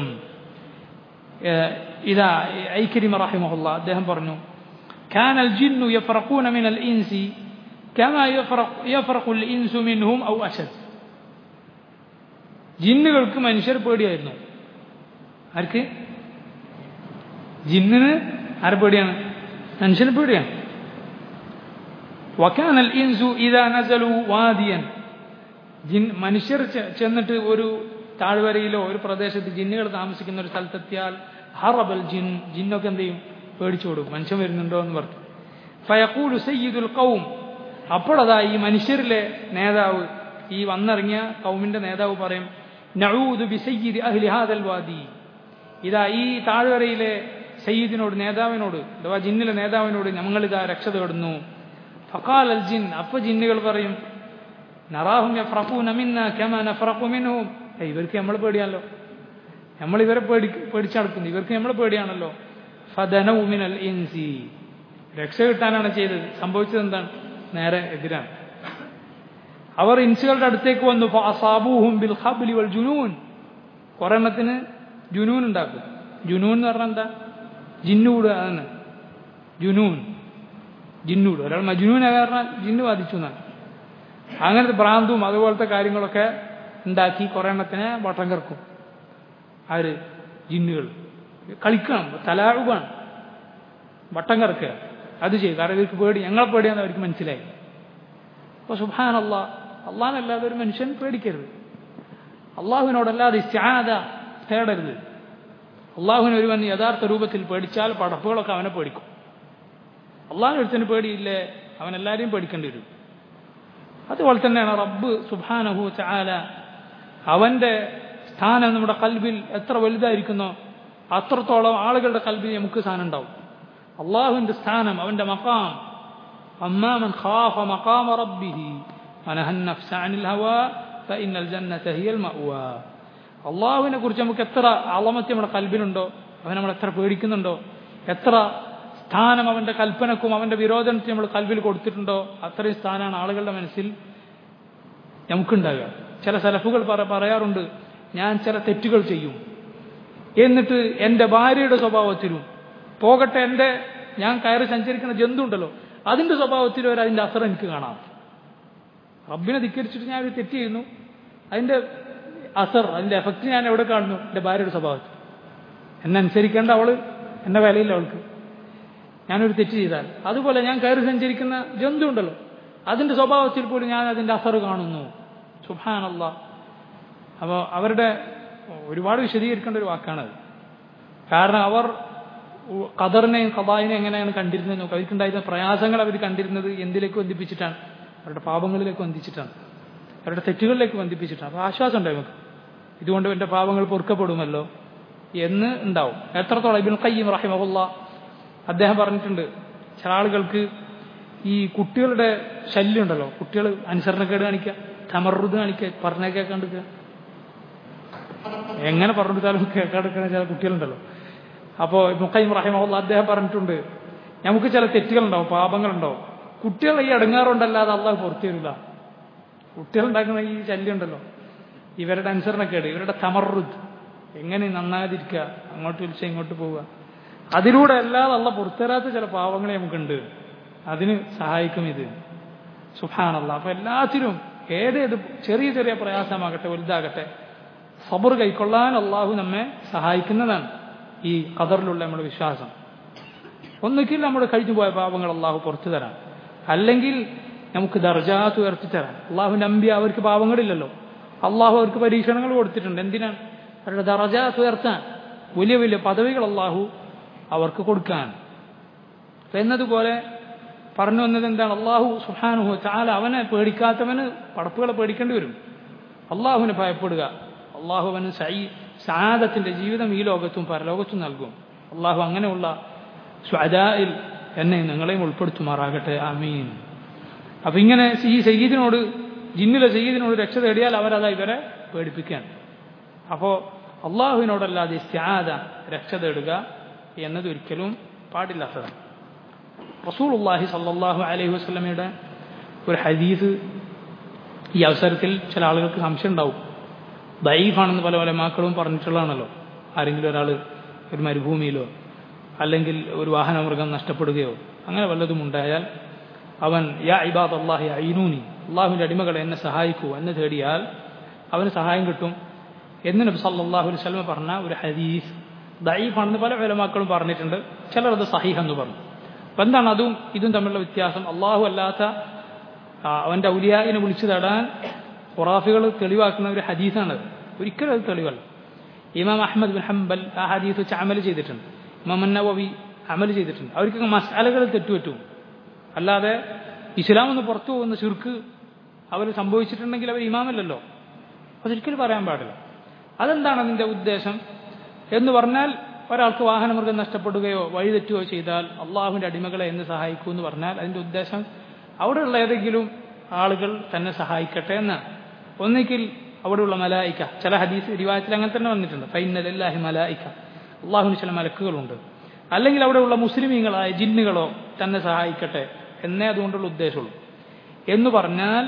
ഇതാ ഐക്രിമ റഹിമഹുല്ലാ അദ്ദേഹം പറഞ്ഞു, കാനൽ ജിന്നു യഫറഖൂന മിനൽ ഇൻസി കമാ യഫറഖുൽ ഇൻസു മിൻഹും ഔ അശദ്. ജിന്നുകൾക്ക് മനുഷ്യർ പേടിയായിരുന്നു. ആർക്ക്? ജിന്നിന് ആരെ പേടിയാണ്? മനുഷ്യന് പേടിയാണ്. വകാനൽ ഇൻസു ഇദാ നസലു വാദിയൻ, ജിൻ മനുഷ്യർ ചെന്നിട്ട് ഒരു താഴ്വരയിലോ ഒരു പ്രദേശത്ത് ജിന്നുകൾ താമസിക്കുന്ന ഒരു സ്ഥലത്തെത്തിയാൽ ഹറബൽ ജിൻ, ജിന്നൊക്കെ എന്ത് ചെയ്യും? പേടിച്ചോടും, മനുഷ്യൻ വരുന്നുണ്ടോ എന്ന് പറഞ്ഞു. ഫയഖൂലു സയ്യിദുൽ ഖൗം, അപ്പോഴതാ ഈ മനുഷ്യരിലെ നേതാവ്, ഈ വന്നിറങ്ങിയ കൗമിന്റെ നേതാവ് പറയും, നഊദു ബി സയ്യിദി അഹ്ലി ഹാദൽ വാദി, ഇതാ ഈ താഴ്വരയിലെ സയ്യിദിനോട്, നേതാവിനോട്, അഥവാ ജിന്നിലെ നേതാവിനോട് ഞങ്ങളിതാ രക്ഷ തേടുന്നു. ഫഖാൽ അൽ ജിൻ, അപ്പൊ ജിന്നുകൾ പറയും, നറാഹും യഫ്റഖൂന മിന്നാ കമാ നഫ്റഖു മിൻഹും, ഇവർക്ക് നമ്മൾ പേടിയാണല്ലോ, നമ്മൾ ഇവരെ പേടി പേടിച്ചടക്കുന്നു, ഇവർക്ക് നമ്മൾ പേടിയാണല്ലോ. ഫദനൗ മിനൽ ഇൻസി, രക്ഷ കിട്ടാനാണ് ചെയ്തത്. സംഭവിച്ചത് എന്താണ്? നേരെ എതിരാണ്. അവർ ഇൻസുകളുടെ അടുത്തേക്ക് വന്നു. ഫഅസാബൂഹും ബിൽ ഖബ്ലി വൽ ജുനൂൻ, ഒരെണ്ണത്തിന് ജുനൂൻ ഉണ്ടാക്കും. ജുനൂൻ എന്ന് പറഞ്ഞാൽ എന്താ? ജിന്നൂട്, അതാണ് ജുനൂൻ, ജിന്നൂട്. ഒരാൾ മജ്നൂൻ പറഞ്ഞാൽ ജിന്നു ബാധിച്ചു എന്നാണ്. അങ്ങനത്തെ ഭ്രാന്തും അതുപോലത്തെ കാര്യങ്ങളൊക്കെ ഉണ്ടാക്കി കുറെ എണ്ണത്തിനെ വട്ടം കറക്കും. ആര്? ജിന്നുകൾ. കളിക്കണം, തലാഴുകാണ്, വട്ടം കറക്കുക, അത് ചെയ്യും. കാരണം ഇവർക്ക് പേടി, ഞങ്ങളെ പേടിയാന്ന് അവർക്ക് മനസ്സിലായി. അപ്പോൾ സുബ്ഹാനല്ലാഹ്, അള്ളാഹനല്ലാതെ ഒരു മനുഷ്യൻ പേടിക്കരുത്, അള്ളാഹുവിനോടല്ലാതെ ഇസ്തിആദ തേടരുത്. അള്ളാഹുവിനെ ഒരുവൻ യഥാർത്ഥ രൂപത്തിൽ പേടിച്ചാൽ പടപ്പുകളൊക്കെ അവനെ പേടിക്കും. അള്ളാഹു ഒരുത്തന് പേടിയില്ലേ, അവൻ എല്ലാവരെയും പേടിക്കേണ്ടി വരും. അതുപോലെ തന്നെയാണ് റബ്ബ് സുബ്ഹാനഹു തആല, അവന്റെ സ്ഥാനം നമ്മുടെ കൽബിൽ എത്ര വലുതായിരിക്കുന്നോ അത്രത്തോളം ആളുകളുടെ കൽബിൽ നമുക്ക് സ്ഥാനം ഉണ്ടാവും. അള്ളാഹുവിന്റെ സ്ഥാനം, അവന്റെ മഖാം, അമ്മാ മൻ ഖാഫ മഖാമ റബ്ബിഹി വനഹ അൻ-നഫ്സ അനിൽ ഹവാ ഫഇന്നൽ ജന്നത ഹിയൽ മഅവാ. അള്ളാഹുവിനെ കുറിച്ച് നമുക്ക് എത്ര അളമത്തി നമ്മുടെ കൽബിലുണ്ടോ, അവൻ നമ്മൾ എത്ര പേടിക്കുന്നുണ്ടോ, എത്ര സ്ഥാനം അവന്റെ കൽപ്പനക്കും അവന്റെ വിരോധനത്തിനും നമ്മൾ കൽബിൽ കൊടുത്തിട്ടുണ്ടോ, അത്രയും സ്ഥാനമാണ് ആളുകളുടെ മനസ്സിൽ നമുക്കുണ്ടാകുക. ചില സലഫുകൾ പറയാറുണ്ട്, ഞാൻ ചില തെറ്റുകൾ ചെയ്യും, എന്നിട്ട് എൻ്റെ ഭാര്യയുടെ സ്വഭാവത്തിലും പോകട്ടെ എൻ്റെ ഞാൻ കയറി സഞ്ചരിക്കുന്ന ജന്തു ഉണ്ടല്ലോ അതിന്റെ സ്വഭാവത്തിലും വരെ അതിന്റെ അസർ എനിക്ക് കാണാം. റബ്ബിനെ ധിക്കരിച്ചിട്ട് ഞാൻ ഒരു തെറ്റ് ചെയ്യുന്നു, അതിന്റെ അസർ, അതിന്റെ എഫക്റ്റ് ഞാൻ എവിടെ കാണുന്നു? എൻ്റെ ഭാര്യയുടെ സ്വഭാവത്തിൽ. എന്നെ അനുസരിക്കേണ്ട അവള്, എന്നെ വിലയില്ല അവൾക്ക്. ഞാനൊരു തെറ്റ് ചെയ്താൽ അതുപോലെ ഞാൻ കയറി സഞ്ചരിക്കുന്ന ജന്തു ഉണ്ടല്ലോ അതിന്റെ സ്വഭാവത്തിൽ പോലും ഞാൻ അതിന്റെ അസർ കാണുന്നു. സുബ്ഹാനല്ലാഹ്. അപ്പോൾ അവരുടെ ഒരുപാട് വിശദീകരിക്കേണ്ട ഒരു വാക്കാണത്. കാരണം അവർ ഖദറിനെയും ഖദായിനെയും എങ്ങനെയാണ് കണ്ടിരുന്നത് നോക്കുക. അവർക്കുണ്ടായിരുന്ന പ്രയാസങ്ങൾ അവർ കണ്ടിരുന്നത് എന്തിലേക്ക് ബന്ധിപ്പിച്ചിട്ടാണ്? അവരുടെ പാപങ്ങളിലേക്ക് ബന്ധിച്ചിട്ടാണ്, അവരുടെ തെറ്റുകളിലേക്ക് ബന്ധിപ്പിച്ചിട്ടാണ്. അപ്പോൾ ആശ്വാസം ഉണ്ടായി നമുക്ക്, ഇതുകൊണ്ട് എൻ്റെ പാപങ്ങൾ പൊറുക്കപ്പെടുമല്ലോ എന്ന് ഉണ്ടാവും. എത്രത്തോളം ഇബ്നുൽ ഖയ്യിം റഹിമഹുല്ലാഹ് അദ്ദേഹം പറഞ്ഞിട്ടുണ്ട്, ചില ആളുകൾക്ക് ഈ കുട്ടികളുടെ ശല്യം ഉണ്ടല്ലോ, കുട്ടികൾ അനുസരണക്കേട് കാണിക്കുക, തമറുദ് കാണിക്കുക, പറഞ്ഞ കേൾക്കാണ്ടിരിക്കുക, എങ്ങനെ പറഞ്ഞെടുത്താലും കേൾക്കാണ്ടിരിക്കുന്ന ചില കുട്ടികളുണ്ടല്ലോ. അപ്പോൾ ഇബ്നുൽ ഖയ്യിം റഹിമഹുല്ലാഹ് അദ്ദേഹം പറഞ്ഞിട്ടുണ്ട്, നമുക്ക് ചില തെറ്റുകളുണ്ടാവും, പാപങ്ങളുണ്ടാവും, കുട്ടികൾ ഈ അടങ്ങാറുണ്ടല്ലാതെ അള്ളാഹു പുറത്തു തരില്ല. കുട്ടികളുണ്ടാക്കുന്ന ഈ ശല്യം ഉണ്ടല്ലോ, ഇവരുടെ അനുസരണക്കേട്, ഇവരുടെ തമറുദ്, എങ്ങനെ നന്നാതിരിക്കുക, അങ്ങോട്ട് വിളിച്ച് ഇങ്ങോട്ട് പോവുക, അതിലൂടെ അല്ലാതെ അള്ളാഹ് പുറത്തുതരാത്ത ചില പാവങ്ങളെ നമുക്കുണ്ട്. അതിന് സഹായിക്കും ഇത്. സുബ്ഹാനല്ലാഹ്. അപ്പൊ എല്ലാത്തിനും ഏതേത് ചെറിയ ചെറിയ പ്രയാസമാകട്ടെ വലുതാകട്ടെ സബർ കൈക്കൊള്ളാൻ അള്ളാഹു നമ്മെ സഹായിക്കുന്നതാണ് ഈ ഖദറിലുള്ള നമ്മുടെ വിശ്വാസം. ഒന്നുകിൽ നമ്മുടെ കഴിഞ്ഞു പോയ പാപങ്ങൾ അള്ളാഹു പുറത്തു തരാൻ, അല്ലെങ്കിൽ നമുക്ക് ദർജാത്ത് ഉയർത്തി തരാൻ. അള്ളാഹുവിന്റെ അമ്പിയ അവർക്ക് പാപങ്ങളില്ലല്ലോ, അള്ളാഹു അവർക്ക് പരീക്ഷണങ്ങൾ കൊടുത്തിട്ടുണ്ട്. എന്തിനാണ്? അവരുടെ ദറജാത്ത് ഉയർത്താൻ, വലിയ വലിയ പദവികൾ അള്ളാഹു അവർക്ക് കൊടുക്കാൻ. എന്നതുപോലെ പറഞ്ഞു വന്നത് എന്താണ്? അള്ളാഹു സുബ്ഹാനഹു വ തആല അവനെ പേടിക്കാത്തവന് പടപ്പുകളെ പേടിക്കേണ്ടി വരും. അള്ളാഹുവിനെ ഭയപ്പെടുക, അള്ളാഹു അവന് സഈ സആദത്തിന്റെ ജീവിതം ഈ ലോകത്തും പരലോകത്തും നൽകും. അള്ളാഹു അങ്ങനെയുള്ള ശുഹദാഇൽ എന്നെ നിങ്ങളെയും ഉൾപ്പെടുത്തുമാറാകട്ടെ. ആമീൻ. അപ്പം ഇങ്ങനെ ഈ സയ്യിദിനോട്, ജിന്നിലെ സയ്യിദിനോട് രക്ഷ തേടിയാൽ അവരതാ ഇവരെ പേടിപ്പിക്കാൻ. അപ്പോൾ അള്ളാഹുവിനോടല്ലാതെ ഇസ്തിആദ രക്ഷ തേടുക എന്നത് ഒരിക്കലും പാടില്ലാത്തതാണ്. റസൂലുള്ളാഹി സ്വല്ലല്ലാഹു അലൈഹി വസല്ലമയുടെ ഒരു ഹദീസ് ഈ അവസരത്തിൽ ചില ആളുകൾക്ക് സംശയം ഉണ്ടാവും. ദഈഫാണെന്ന് പല പല മക്കളും പറഞ്ഞിട്ടുള്ളതാണല്ലോ. ആരെങ്കിലും ഒരാൾ ഒരു മരുഭൂമിയിലോ അല്ലെങ്കിൽ ഒരു വാഹനമൃഗം നഷ്ടപ്പെടുകയോ അങ്ങനെ വല്ലതും ഉണ്ടായാൽ അവൻ യാ ഇബാദല്ലാഹി അഈനൂനി, അള്ളാഹുവിൻ്റെ അടിമകളെ എന്നെ സഹായിക്കൂ എന്ന് തേടിയാൽ അവന് സഹായം കിട്ടും എന്ന് നബി സല്ലല്ലാഹു അലൈഹി വസല്ലം പറഞ്ഞ ഒരു ഹദീസ് ദഈഫാണെന്ന് പല ഉലമാക്കളും പറഞ്ഞിട്ടുണ്ട്. ചിലർ അത് സഹീഹ് എന്ന് പറഞ്ഞു. അപ്പം എന്താണ് അതും ഇതും തമ്മിലുള്ള വ്യത്യാസം? അള്ളാഹു അല്ലാത്ത അവൻ്റെ ഔലിയായിനെ വിളിച്ചു തേടാൻ ഖുറാഫികൾ തെളിവാക്കുന്ന ഒരു ഹദീസാണ്. ഒരിക്കലും അത് തെളിവല്ല. ഇമാം അഹ്മദ് ബിൻ ഹംബൽ ആ ഹദീസ് വെച്ച് അമൽ ചെയ്തിട്ടുണ്ട്. ഇമാം നവവി അമൽ ചെയ്തിട്ടുണ്ട്. അവർക്കൊക്കെ മസാലകൾ തെറ്റുപറ്റും. അല്ലാതെ ഇസ്ലാം ഒന്ന് പുറത്തു പോകുന്ന ശിർക്ക് അവർ സംഭവിച്ചിട്ടുണ്ടെങ്കിൽ അവർ ഇമാമല്ലല്ലോ. അതൊരിക്കലും പറയാൻ പാടില്ല. അതെന്താണ് അതിൻ്റെ ഉദ്ദേശം എന്ന് പറഞ്ഞാൽ, ഒരാൾക്ക് വാഹനമൃഗം നഷ്ടപ്പെടുകയോ വഴിതെറ്റുകയോ ചെയ്താൽ അള്ളാഹുവിൻ്റെ അടിമകളെ എന്ന് സഹായിക്കൂ എന്ന് പറഞ്ഞാൽ അതിൻ്റെ ഉദ്ദേശം അവിടെയുള്ള ഏതെങ്കിലും ആളുകൾ തന്നെ സഹായിക്കട്ടെ എന്നാണ്. ഒന്നിക്കിൽ അവിടെയുള്ള മലായിക്ക, ചില ഹദീസ് റിവായത്തിൽ അങ്ങനെ തന്നെ വന്നിട്ടുണ്ട്, ഫൈന്ന ലില്ലാഹി മലായിക്ക, അള്ളാഹുവിന് ചില മലക്കുകളുണ്ട്. അല്ലെങ്കിൽ അവിടെയുള്ള മുസ്ലിമീങ്ങളായ ജിന്നുകളോ തന്നെ സഹായിക്കട്ടെ എന്നേ അതുകൊണ്ടുള്ള ഉദ്ദേശമുള്ളൂ. എന്ന് പറഞ്ഞാൽ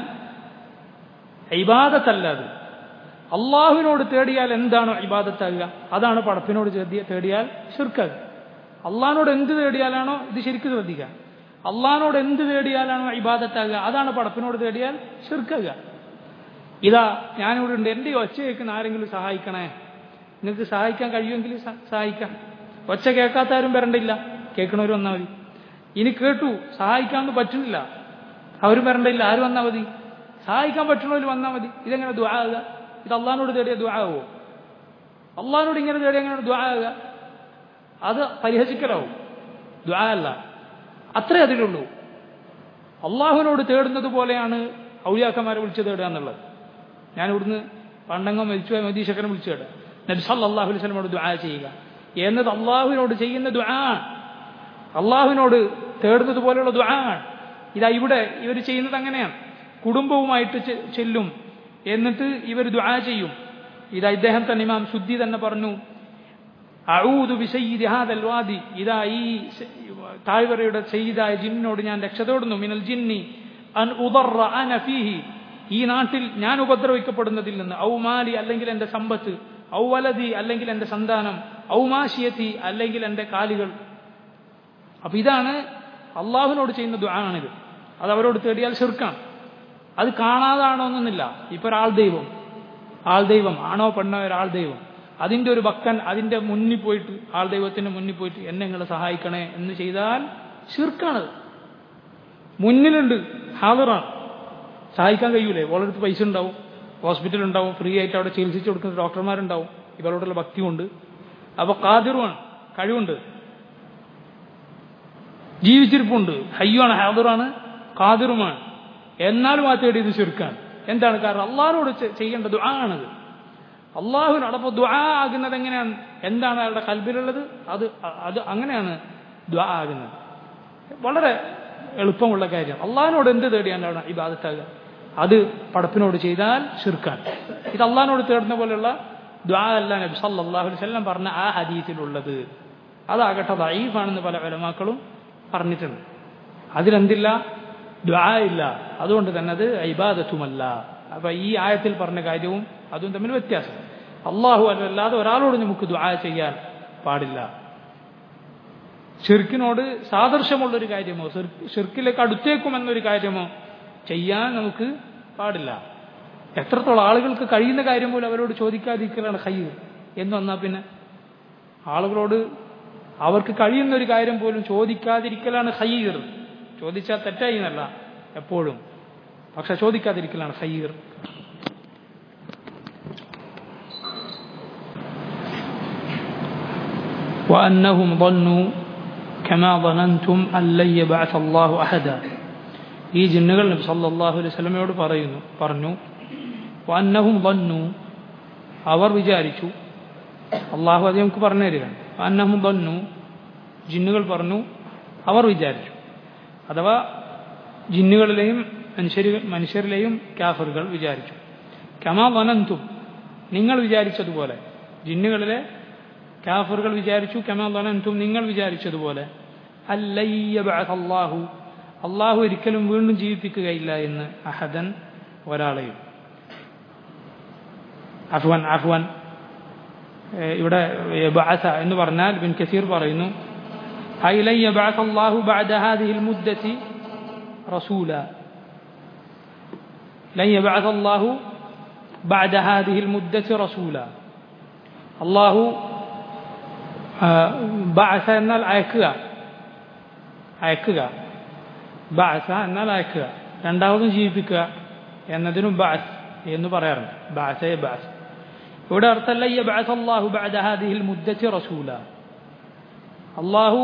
ഇബാദത്തല്ലാതെ അള്ളാഹുവിനോട് തേടിയാൽ എന്താണോ ഇബാദത്താകുക അതാണ് പടപ്പിനോട് തേടിയാൽ ശിർക്കാകുക. അള്ളാഹിനോട് എന്ത് തേടിയാലാണോ, ഇത് ശരിക്കും ശ്രദ്ധിക്കുക, അള്ളാഹിനോട് എന്ത് തേടിയാലാണോ ഇബാദത്താകുക അതാണ് പടപ്പിനോട് തേടിയാൽ ശിർക്കാകുക. ഇതാ ഞാനിവിടെ ഉണ്ട്, എൻ്റെ ഒച്ച കേൾക്കുന്ന ആരെങ്കിലും സഹായിക്കണേ, നിങ്ങൾക്ക് സഹായിക്കാൻ കഴിയുമെങ്കിൽ സഹായിക്കാം. ഒച്ച കേൾക്കാത്ത ആരും വരണ്ടില്ല, കേൾക്കണവർ വന്നാൽ മതി. ഇനി കേട്ടു സഹായിക്കാമെന്ന് പറ്റുന്നില്ല, അവരും വരണ്ടില്ല, ആരും വന്നാൽ മതി. സഹായിക്കാൻ പറ്റണവർ വന്നാൽ മതി. ഇതെങ്ങനെ ദുആ ആകുക? ഇത് അള്ളാഹിനോട് തേടിയ ദുആ ആവുമോ? അള്ളാഹിനോട് ഇങ്ങനെ തേടിയ എങ്ങനെ ദുആ ആകുക? അത് പരിഹസിക്കലാവും, ദുആ അല്ല. അത്രേ അതിലുള്ളൂ. അള്ളാഹുവിനോട് തേടുന്നത് പോലെയാണ് ഔലിയാക്കന്മാരെ വിളിച്ചു തേടുക എന്നുള്ളത്. ഞാൻ ഇവിടുന്ന് പണ്ടങ്ങം മരിച്ചുപോയ മദീശക്കനെ വിളിച്ചു തേടുക, നബി സല്ലല്ലാഹു അലൈഹി വസല്ലമയോട് ദുആ ചെയ്യുക എന്നത് അള്ളാഹുവിനോട് ചെയ്യുന്ന ദുആ, അള്ളാഹുവിനോട് തേടുന്നത് പോലെയുള്ള ദുആ. ഇതാ ഇവിടെ ഇവർ ചെയ്യുന്നത് അങ്ങനെയാണ്. കുടുംബവുമായിട്ട് ചെല്ലും, എന്നിട്ട് ഇവർ ദുആ ചെയ്യും. ഇതാ ഇദ്ദേഹം തന്നെ ഇമാം സുദ്ദി തന്നെ പറഞ്ഞു, അഊദു ബിസയ്യിദി ഹാദൽ വാദി, ഇതാ ഈ താഴ്വരയുടെ സയ്യിദായ ജിന്നിനോട് ഞാൻ രക്ഷ തേടുന്നു, മിനൽ ജിന്നി അൻ ഉദറ അന ഫീഹി, ഈ നാട്ടിൽ ഞാൻ ഉപദ്രവിക്കപ്പെടുന്നതിൽ നിന്ന്, ഔ മാലി അല്ലെങ്കിൽ എൻ്റെ സമ്പത്ത്, ഔ വലദി അല്ലെങ്കിൽ എൻ്റെ സന്താനം, ഔ മാശിയത്തി അല്ലെങ്കിൽ എൻ്റെ കാലുകൾ. അപ്പൊ ഇതാണ് അള്ളാഹുവിനോട് ചെയ്യുന്ന ദുആയാണിത്. അത് അവരോട് തേടിയാൽ ശിർക്കാണ്. അത് കാണാതാണോന്നൊന്നുമില്ല. ഇപ്പൊ ഒരാൾ ദൈവം, ആൾ ദൈവം ആണോ പെണ്ണോ ഒരാൾ ദൈവം, അതിൻ്റെ ഒരു ഭക്തൻ അതിൻ്റെ മുന്നിൽ പോയിട്ട്, ആൾ ദൈവത്തിൻ്റെ മുന്നിൽ പോയിട്ട് എന്നെ നിങ്ങൾ സഹായിക്കണേ എന്ന് ചെയ്താൽ ശിർക്കാണത്. മുന്നിലുണ്ട്, ഹാദിറാണ്, സഹായിക്കാൻ കഴിയൂലേ? ഓളടുത്ത് പൈസ ഉണ്ടാവും, ഹോസ്പിറ്റൽ ഉണ്ടാവും, ഫ്രീ ആയിട്ട് അവിടെ ചികിത്സിച്ച് കൊടുക്കുന്ന ഡോക്ടർമാരുണ്ടാവും, ഇവരോടുള്ള ഭക്തി കൊണ്ട്. അപ്പൊ ഖാദിറുമാണ്, കഴിവുണ്ട്, ജീവിച്ചിരിപ്പുണ്ട്, ഹയ്യാണ്, ഹാദിറാണ്, ഖാദിറുമാണ്. എന്നാലും ആ തേടിയത് ശിർക്കാണ്. എന്താണ് കാരണം? അള്ളാഹിനോട് ചെയ്യേണ്ട ദുആ ആണത്. അള്ളാഹുവിനോട്. അപ്പോൾ ദുആ ആകുന്നത് എങ്ങനെയാണ്? എന്താണ് അയാളുടെ ഖൽബിലുള്ളത്? അത് അത് അങ്ങനെയാണ് ദുആ ആകുന്നത്. വളരെ എളുപ്പമുള്ള കാര്യം. അള്ളാഹിനോട് എന്ത് തേടിയാലാണ് ഇബാദത്താകുക? അത് പടപ്പിനോട് ചെയ്താൽ ശിർക്കാണ്. ഇത് അള്ളാഹിനോട് തേടുന്ന പോലെയുള്ള ദുആ അല്ല നബി സല്ലല്ലാഹു അലൈഹി വസല്ലം പറഞ്ഞ ആ ഹദീസിലുള്ളത്. അതാകട്ടെ ദഈഫാണെന്ന് പല ഉലമാക്കളും പറഞ്ഞിട്ടുണ്ട്. അതിലെന്തില്ല? ദുആ ഇല്ല. അതുകൊണ്ട് തന്നെ അത് ഇബാദത്തുമല്ല. അപ്പൊ ഈ ആയത്തിൽ പറഞ്ഞ കാര്യവും അതും തമ്മിൽ വ്യത്യാസം. അള്ളാഹു അല്ലാതെ ഒരാളോട് നമുക്ക് ദുആ ചെയ്യാൻ പാടില്ല. ശിർക്കിനോട് സാദൃശ്യമുള്ളൊരു കാര്യമോ ശിർക്കിലേക്ക് അടുത്തേക്കുമെന്നൊരു കാര്യമോ ചെയ്യാൻ നമുക്ക് പാടില്ല. എത്രത്തോളം ആളുകൾക്ക് കഴിയുന്ന കാര്യം പോലും അവരോട് ചോദിക്കാതിരിക്കലാണ് ഖൈർ എന്ന് വന്നാൽ പിന്നെ ആളുകളോട് അവർക്ക് കഴിയുന്ന ഒരു കാര്യം പോലും ചോദിക്കാതിരിക്കലാണ് ഖൈർ. ചോദിച്ചാൽ തെറ്റായി എന്നല്ല എപ്പോഴും, പക്ഷെ ചോദിക്കാതിരിക്കലാണ് ഖൈർ. وأنهم ظنوا كما ظننتم أن لن يبعث الله أحدا. ഈ ജിന്നുകൾ നബി സല്ലല്ലാഹു അലൈഹി വസല്ലമയോട് പറയുന്നു പറഞ്ഞു വഅന്നഹും ظنوا, അവർ വിചാരിച്ചു. അള്ളാഹു അത് നമുക്ക് പറഞ്ഞു തരികയാണ്. വഅന്നഹും ظنوا, ജിന്നുകൾ പറഞ്ഞു അവർ വിചാരിച്ചു. അഥവാ ജിന്നുകളിലെയും മനുഷ്യർ മനുഷ്യരിലെയും കാഫിറുകൾ വിചാരിച്ചു. കമാ വനന്തും, നിങ്ങൾ വിചാരിച്ചതുപോലെ. ജിന്നുകളിലെ കാഫിറുകൾ വിചാരിച്ചു കമാ വനന്തും, നിങ്ങൾ വിചാരിച്ചതുപോലെ. അല്ലൻ യബ്അഥ അല്ലാഹു, അള്ളാഹു ഒരിക്കലും വീണ്ടും ജീവിപ്പിക്കുകയില്ല എന്ന് അഹദൻ, ഒരാളെയും. അഫ്വൻ അഫ്വൻ ഇവിടെ യബ്അഥ എന്ന് പറഞ്ഞാൽ ഇബ്നു കസീർ പറയുന്നു ഐ ലൻ യബ്അഥ അല്ലാഹു ബഅദ ഹാദിഹിൽ മുദ്ദതി റസൂല. ലൻ യബ്അഥ അല്ലാഹു ബഅദ ഹാദിഹിൽ മുദ്ദതി റസൂല. അല്ലാഹു ബഅസ എന്നാൽ അയക്കുക, അയക്കുക. ബഅസ എന്നാൽ അയക്കുക. രണ്ടാമതും ജീവിപ്പിക്കുക എന്നതിനും ബഅസ് എന്ന് പറയാറുണ്ട്. ബഅസ ബഅസ്. ഇവിടെ അർത്ഥം ലൻ യബ്അഥ അല്ലാഹു ബഅദ ഹാദിഹിൽ മുദ്ദതി റസൂല. അല്ലാഹു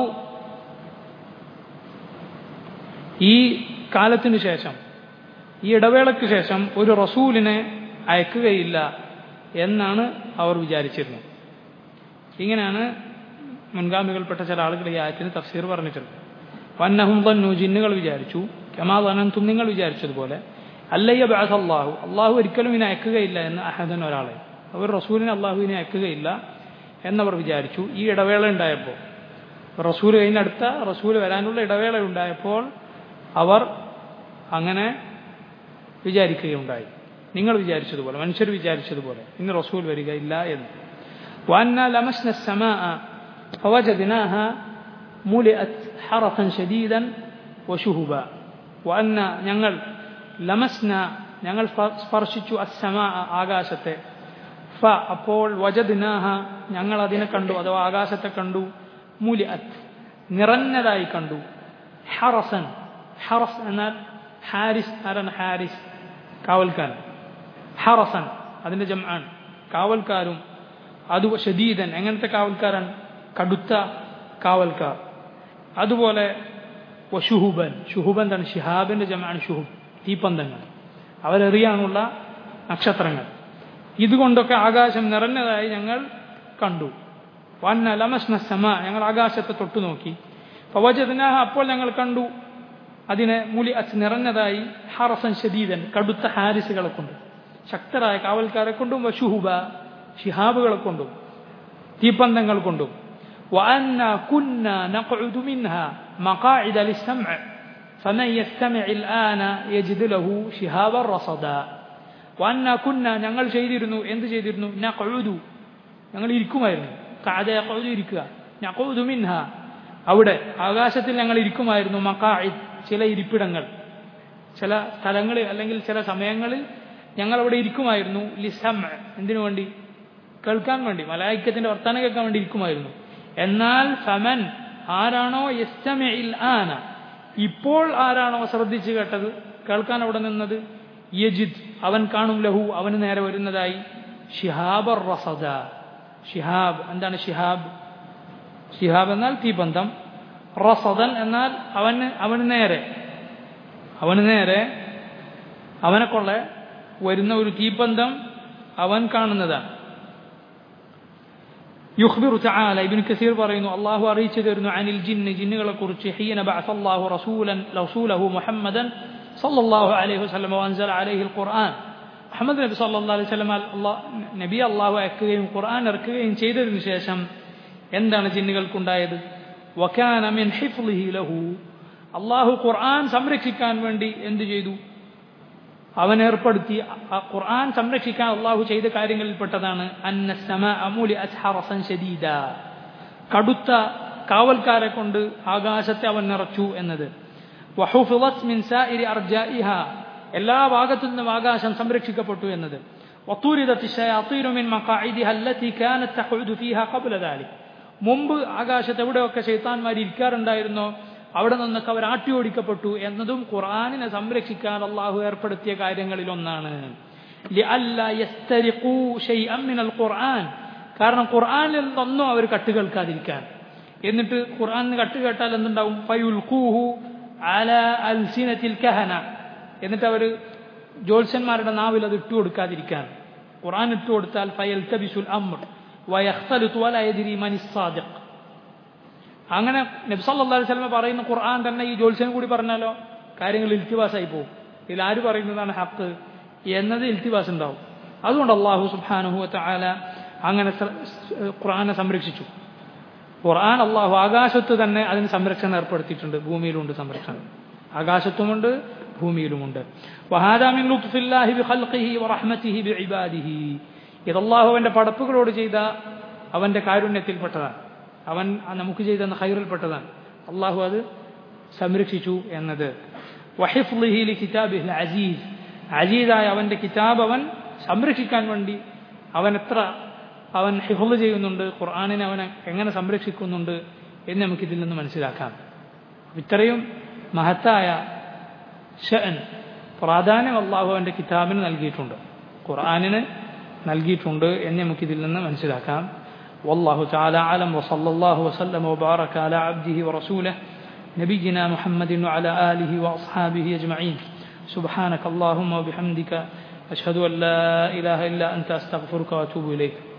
ഈ കാലത്തിനു ശേഷം, ഈ ഇടവേളയ്ക്ക് ശേഷം ഒരു റസൂലിനെ അയക്കുകയില്ല എന്നാണ് അവർ വിചാരിച്ചിരുന്നത്. ഇങ്ങനെയാണ് മുൻഗാമികൾപ്പെട്ട ചില ആളുകൾ ഈ ആയത്തിന് തഫ്സീർ പറഞ്ഞിട്ടുള്ളത്. വന്നഹും ظنوا, ജിന്നുകൾ വിചാരിച്ചു. കമാ ظننتم, നിങ്ങൾ വിചാരിച്ചതുപോലെ. അല്ലൻ യബ്അഥ അല്ലാഹു, അള്ളാഹു ഒരിക്കലും ഇനി അയക്കുകയില്ല എന്ന് അഹദൻ, ഒരാളെ. അവർ റസൂലിനെ അള്ളാഹുവിനെ അയക്കുകയില്ല എന്നവർ വിചാരിച്ചു. ഈ ഇടവേള ഉണ്ടായപ്പോൾ, റസൂൽ കഴിഞ്ഞടുത്ത റസൂൽ വരാനുള്ള ഇടവേള ഉണ്ടായപ്പോൾ അവർ അങ്ങനെ വിചാരിക്കുകയുണ്ടായി. നിങ്ങൾ വിചാരിച്ചതുപോലെ, മനുഷ്യർ വിചാരിച്ചതുപോലെ ഇന്ന് റസൂൽ വരികയില്ല എന്ന്. وأنا لمسنا السماء فوجدناها ملئت حرسا شديدا وشهبا. وأنا ഞങ്ങൾ ലമസ്ന, ഞങ്ങൾ സ്പർശിച്ചു അസ്സമാ, ആകാശത്തെ. ഫ അപ്പോൾ വജദ്നാഹ, ഞങ്ങൾ അതിനെ കണ്ടു, അഥവാ ആകാശത്തെ കണ്ടു. മുലിഅത്ത്, നിറഞ്ഞതായി കണ്ടു. ഹറസൻ, ഹറസ് എന്നാൽ ഹാരിസ്. ആരാണ് ഹാരിസ്? കാവൽക്കാരൻ. ഹറസൻ അതിന്റെ ജംആൻ, കാവൽക്കാരും. അത് ഷദീദൻ, എങ്ങനത്തെ കാവൽക്കാരൻ? കടുത്ത കാവൽക്കാർ. അതുപോലെ ഷുഹുബൻ, ഷുഹുബൻ എന്താണ്? ഷിഹാബിന്റെ ജംആൻ ഷുഹുബ്, തീപ്പന്തങ്ങൾ, അവരെറിയാനുള്ള നക്ഷത്രങ്ങൾ. ഇതുകൊണ്ടൊക്കെ ആകാശം നിറഞ്ഞതായി ഞങ്ങൾ കണ്ടു. വന്ന ലമസ്ന സമാ, ഞങ്ങൾ ആകാശത്തെ തൊട്ടു നോക്കി. ഫവജദ്നാഹ, അപ്പോൾ ഞങ്ങൾ കണ്ടു അതിനെ മുലിഅത്ത്, നിറഞ്ഞതായി. ഹറസൻ ഷദീദൻ, കടുത്ത ഹാരിസുകളെ കൊണ്ടും, ശക്തരായ കാവൽക്കാരെ കൊണ്ടും. വശുഹുബ, ഷിഹാബുകളെ കൊണ്ടും, തീപ്പന്തങ്ങൾ കൊണ്ടും. وأنا كنا نقعد منها مقاعد للسمع فمن يستمع الآن يجد له شهابا رصدا. وأنا كنا, ഞങ്ങൾ ചെയ്തിരുന്നു. എന്ത് ചെയ്തിരുന്നു? നഖഉദു, ഞങ്ങൾ ഇരിക്കുമായിരുന്നു. ഖഅദ യഖഉദു, ഇരിക്കുക. നഖഉദു മിൻഹ, അവിടെ ആകാശത്തിൽ ഞങ്ങൾ ഇരിക്കുമായിരുന്നു. മഖാഇദ്, ചില ഇരിപ്പിടങ്ങൾ, ചില സ്ഥലങ്ങളിൽ അല്ലെങ്കിൽ ചില സമയങ്ങളിൽ ഞങ്ങൾ അവിടെ ഇരിക്കുമായിരുന്നു. ലിസംഅ, എന്തിനു വേണ്ടി? കേൾക്കാൻ വേണ്ടി, മലായിക്കത്തിന്റെ വർത്തമാനം കേൾക്കാൻ വേണ്ടി ഇരിക്കുമായിരുന്നു. എന്നാൽ ഫമൻ, ആരാണോ യസ്തമിഇൽ ആന, ഇപ്പോൾ ആരാണോ ശ്രദ്ധിച്ചു കേട്ടത്, കേൾക്കാൻ അവിടെ നിന്നത്, യജിദ്, അവൻ കാണും, ലഹു, അവന് നേരെ വരുന്നതായി, ഷിഹാബർ റസദ. ഷിഹാബ് എന്താണ്? ഷിഹാബ് ഷിഹാബ് എന്നാൽ തീപന്തം. റസദൻ എന്നാൽ അവന് അവന് നേരെ, അവന് നേരെ അവനെ കൊള്ള വരുന്ന ഒരു തീപന്തം അവൻ കാണുന്നതാണ്. യുഖ്ബിറു തആല, ഇബ്നു കസീർ പറയുന്നു, അല്ലാഹു അറിയിച്ചു തരുന്നു, അനിൽ ജിന്ന്, ജിന്നുകളെ കുറിച്ച്. ഹീന ബഅസല്ലാഹു റസൂലൻ റസൂലഹു മുഹമ്മദൻ സല്ലല്ലാഹു അലൈഹി വസല്ലം വഅൻസല അലൈഹിൽ ഖുർആൻ. മുഹമ്മദ് നബി സല്ലല്ലാഹു അലൈഹി വസല്ലം നബി അല്ലാഹു അയക്കുകയും ഖുർആൻ ഇറക്കുകയും ചെയ്തതിനു ശേഷം എന്താണ് ജിന്നുകൾക്കുണ്ടായത്? വകാന മിൻ ഹിഫ്ളിഹി ലഹു, അല്ലാഹു ഖുർആൻ സംരക്ഷിക്കാൻ വേണ്ടി എന്തു ചെയ്തു? അവൻ ഏർപ്പെടുത്തി. ഖുർആൻ സംരക്ഷിക്കാൻ അള്ളാഹു ചെയ്ത കാര്യങ്ങളിൽപ്പെട്ടതാണ് അന്നസ്സമാഅ മുലിഅത് ഹറസൻ ശദീദ, കടുത്ത കാവൽക്കാരെ കൊണ്ട് ആകാശത്തെ അവൻ നിറച്ചു എന്നത്. വഹുഫിളത് മിൻ സായിരി അർജാഇഹ, എല്ലാ ഭാഗത്തു നിന്നും ആകാശം സംരക്ഷിക്കപ്പെട്ടു എന്നത്. വതുരിദത് ശയാതീനു മിൻ മഖാഇദിഹ അല്ലതി കാനത് തഖഉദു ഫീഹാ ഖബ്ല ദാലിക്, മുമ്പ് ആകാശത്ത് എവിടെയൊക്കെ ശൈത്താൻമാർ ഇരിക്കാറുണ്ടായിരുന്നോ അവിടെ നിന്നൊക്കെ അവർ ആട്ടി ഓടിക്കപ്പെട്ടു എന്നതും ഖുർആനിനെ സംരക്ഷിക്കാൻ അള്ളാഹു ഏർപ്പെടുത്തിയ കാര്യങ്ങളിൽ ഒന്നാണ്. ലിഅല്ലാ യസ്തരിഖൂ ശൈഅൻ മിനൽ ഖുർആൻ കാരണം ഖുർആനിൽ നിന്നൊന്നും അവർ കട്ട് കേൾക്കാതിരിക്കാൻ. എന്നിട്ട് ഖുർആനിന് കട്ട് കേട്ടാൽ എന്തുണ്ടാവും? ഫയുൽഖൂഹു അലാ അൽസിനത്തിൽ കഹന, എന്നിട്ട് അവർ ജ്യോത്സ്യന്മാരുടെ നാവിൽ അത് ഇട്ടു കൊടുക്കാതിരിക്കാൻ. ഖുർആൻ ഇട്ടു കൊടുത്താൽ ഫയൽതബിസുൽ അംർ വയഖ്തലിതു വലാ യദ്രി മനിസ് സാദിഖ്. അങ്ങനെ നബി സല്ലല്ലാഹു അലൈഹി വസല്ലം പറയുന്ന ഖുർആൻ തന്നെ ഈ ജ്യോത്സ്യൻ കൂടി പറഞ്ഞാലോ കാര്യങ്ങൾ ഇൽത്തിബാസായി പോകും. ഇതിൽ ആര് പറയുന്നതാണ് ഹക്ക് എന്നത് ഇൽത്തിബാസ് ഉണ്ടാവും. അതുകൊണ്ട് അല്ലാഹു സുബ്ഹാനഹു വ തആല അങ്ങനെ ഖുർആനെ സംരക്ഷിച്ചു. ഖുർആൻ അല്ലാഹു ആകാശത്ത് തന്നെ അതിന് സംരക്ഷണം ഏർപ്പെടുത്തിയിട്ടുണ്ട്. ഭൂമിയിലുണ്ട് സംരക്ഷണം, ആകാശത്തുമുണ്ട് ഭൂമിയിലുമുണ്ട്. വഹാദാ മിൻ ലുത്ഫില്ലാഹി ബിഖൽഖിഹി വറഹ്മതിഹി ബിഇബാദിഹി. ഇത് അല്ലാഹു അവന്റെ പടപ്പുകളോട് ചെയ്ത അവന്റെ കാരുണ്യത്തിൽപ്പെട്ടതാണ്, അവൻ നമുക്ക് ചെയ്ത ഖൈറിൽപ്പെട്ടതാണ്. അല്ലാഹു അത് സംരക്ഷിച്ചു എന്നത്. വഹിഫ്ളിഹി ലികിതാബിഹിൽ അസീസ്, അസീസായ അവന്റെ കിതാബ് അവൻ സംരക്ഷിക്കാൻ വേണ്ടി അവൻ എത്ര അവൻ ഹിഫ്ള് ചെയ്യുന്നുണ്ട്, ഖുർആനിനെ അവൻ എങ്ങനെ സംരക്ഷിക്കുന്നുണ്ട് എന്ന് നമുക്കിതിൽ നിന്ന് മനസ്സിലാക്കാം. ഇത്രയും മഹത്തായ ഷഅൻ, പ്രാധാന്യം അല്ലാഹു അവന്റെ കിതാബിന് നൽകിയിട്ടുണ്ട്, ഖുർആനിന് നൽകിയിട്ടുണ്ട് എന്ന് നമുക്കിതിൽ നിന്ന് മനസ്സിലാക്കാം. വല്ലാഹു തആല അലം വസല്ലല്ലാഹു വസല്ലമ വബാറക അലാ അബ്ദിഹി വറസൂലിഹി നബിയിനാ മുഹമ്മദിൻ വഅലാ ആലിഹി വഅസ്ഹാബിഹി അജ്മഈൻ. സുബ്ഹാനക അല്ലാഹുമ്മ വബിഹംദിക അഷ്ഹദു അൻ ലാ ഇലാഹ ഇല്ലാ അൻത അസ്തഗ്ഫിറുക വഅതൂബു ഇലൈക്.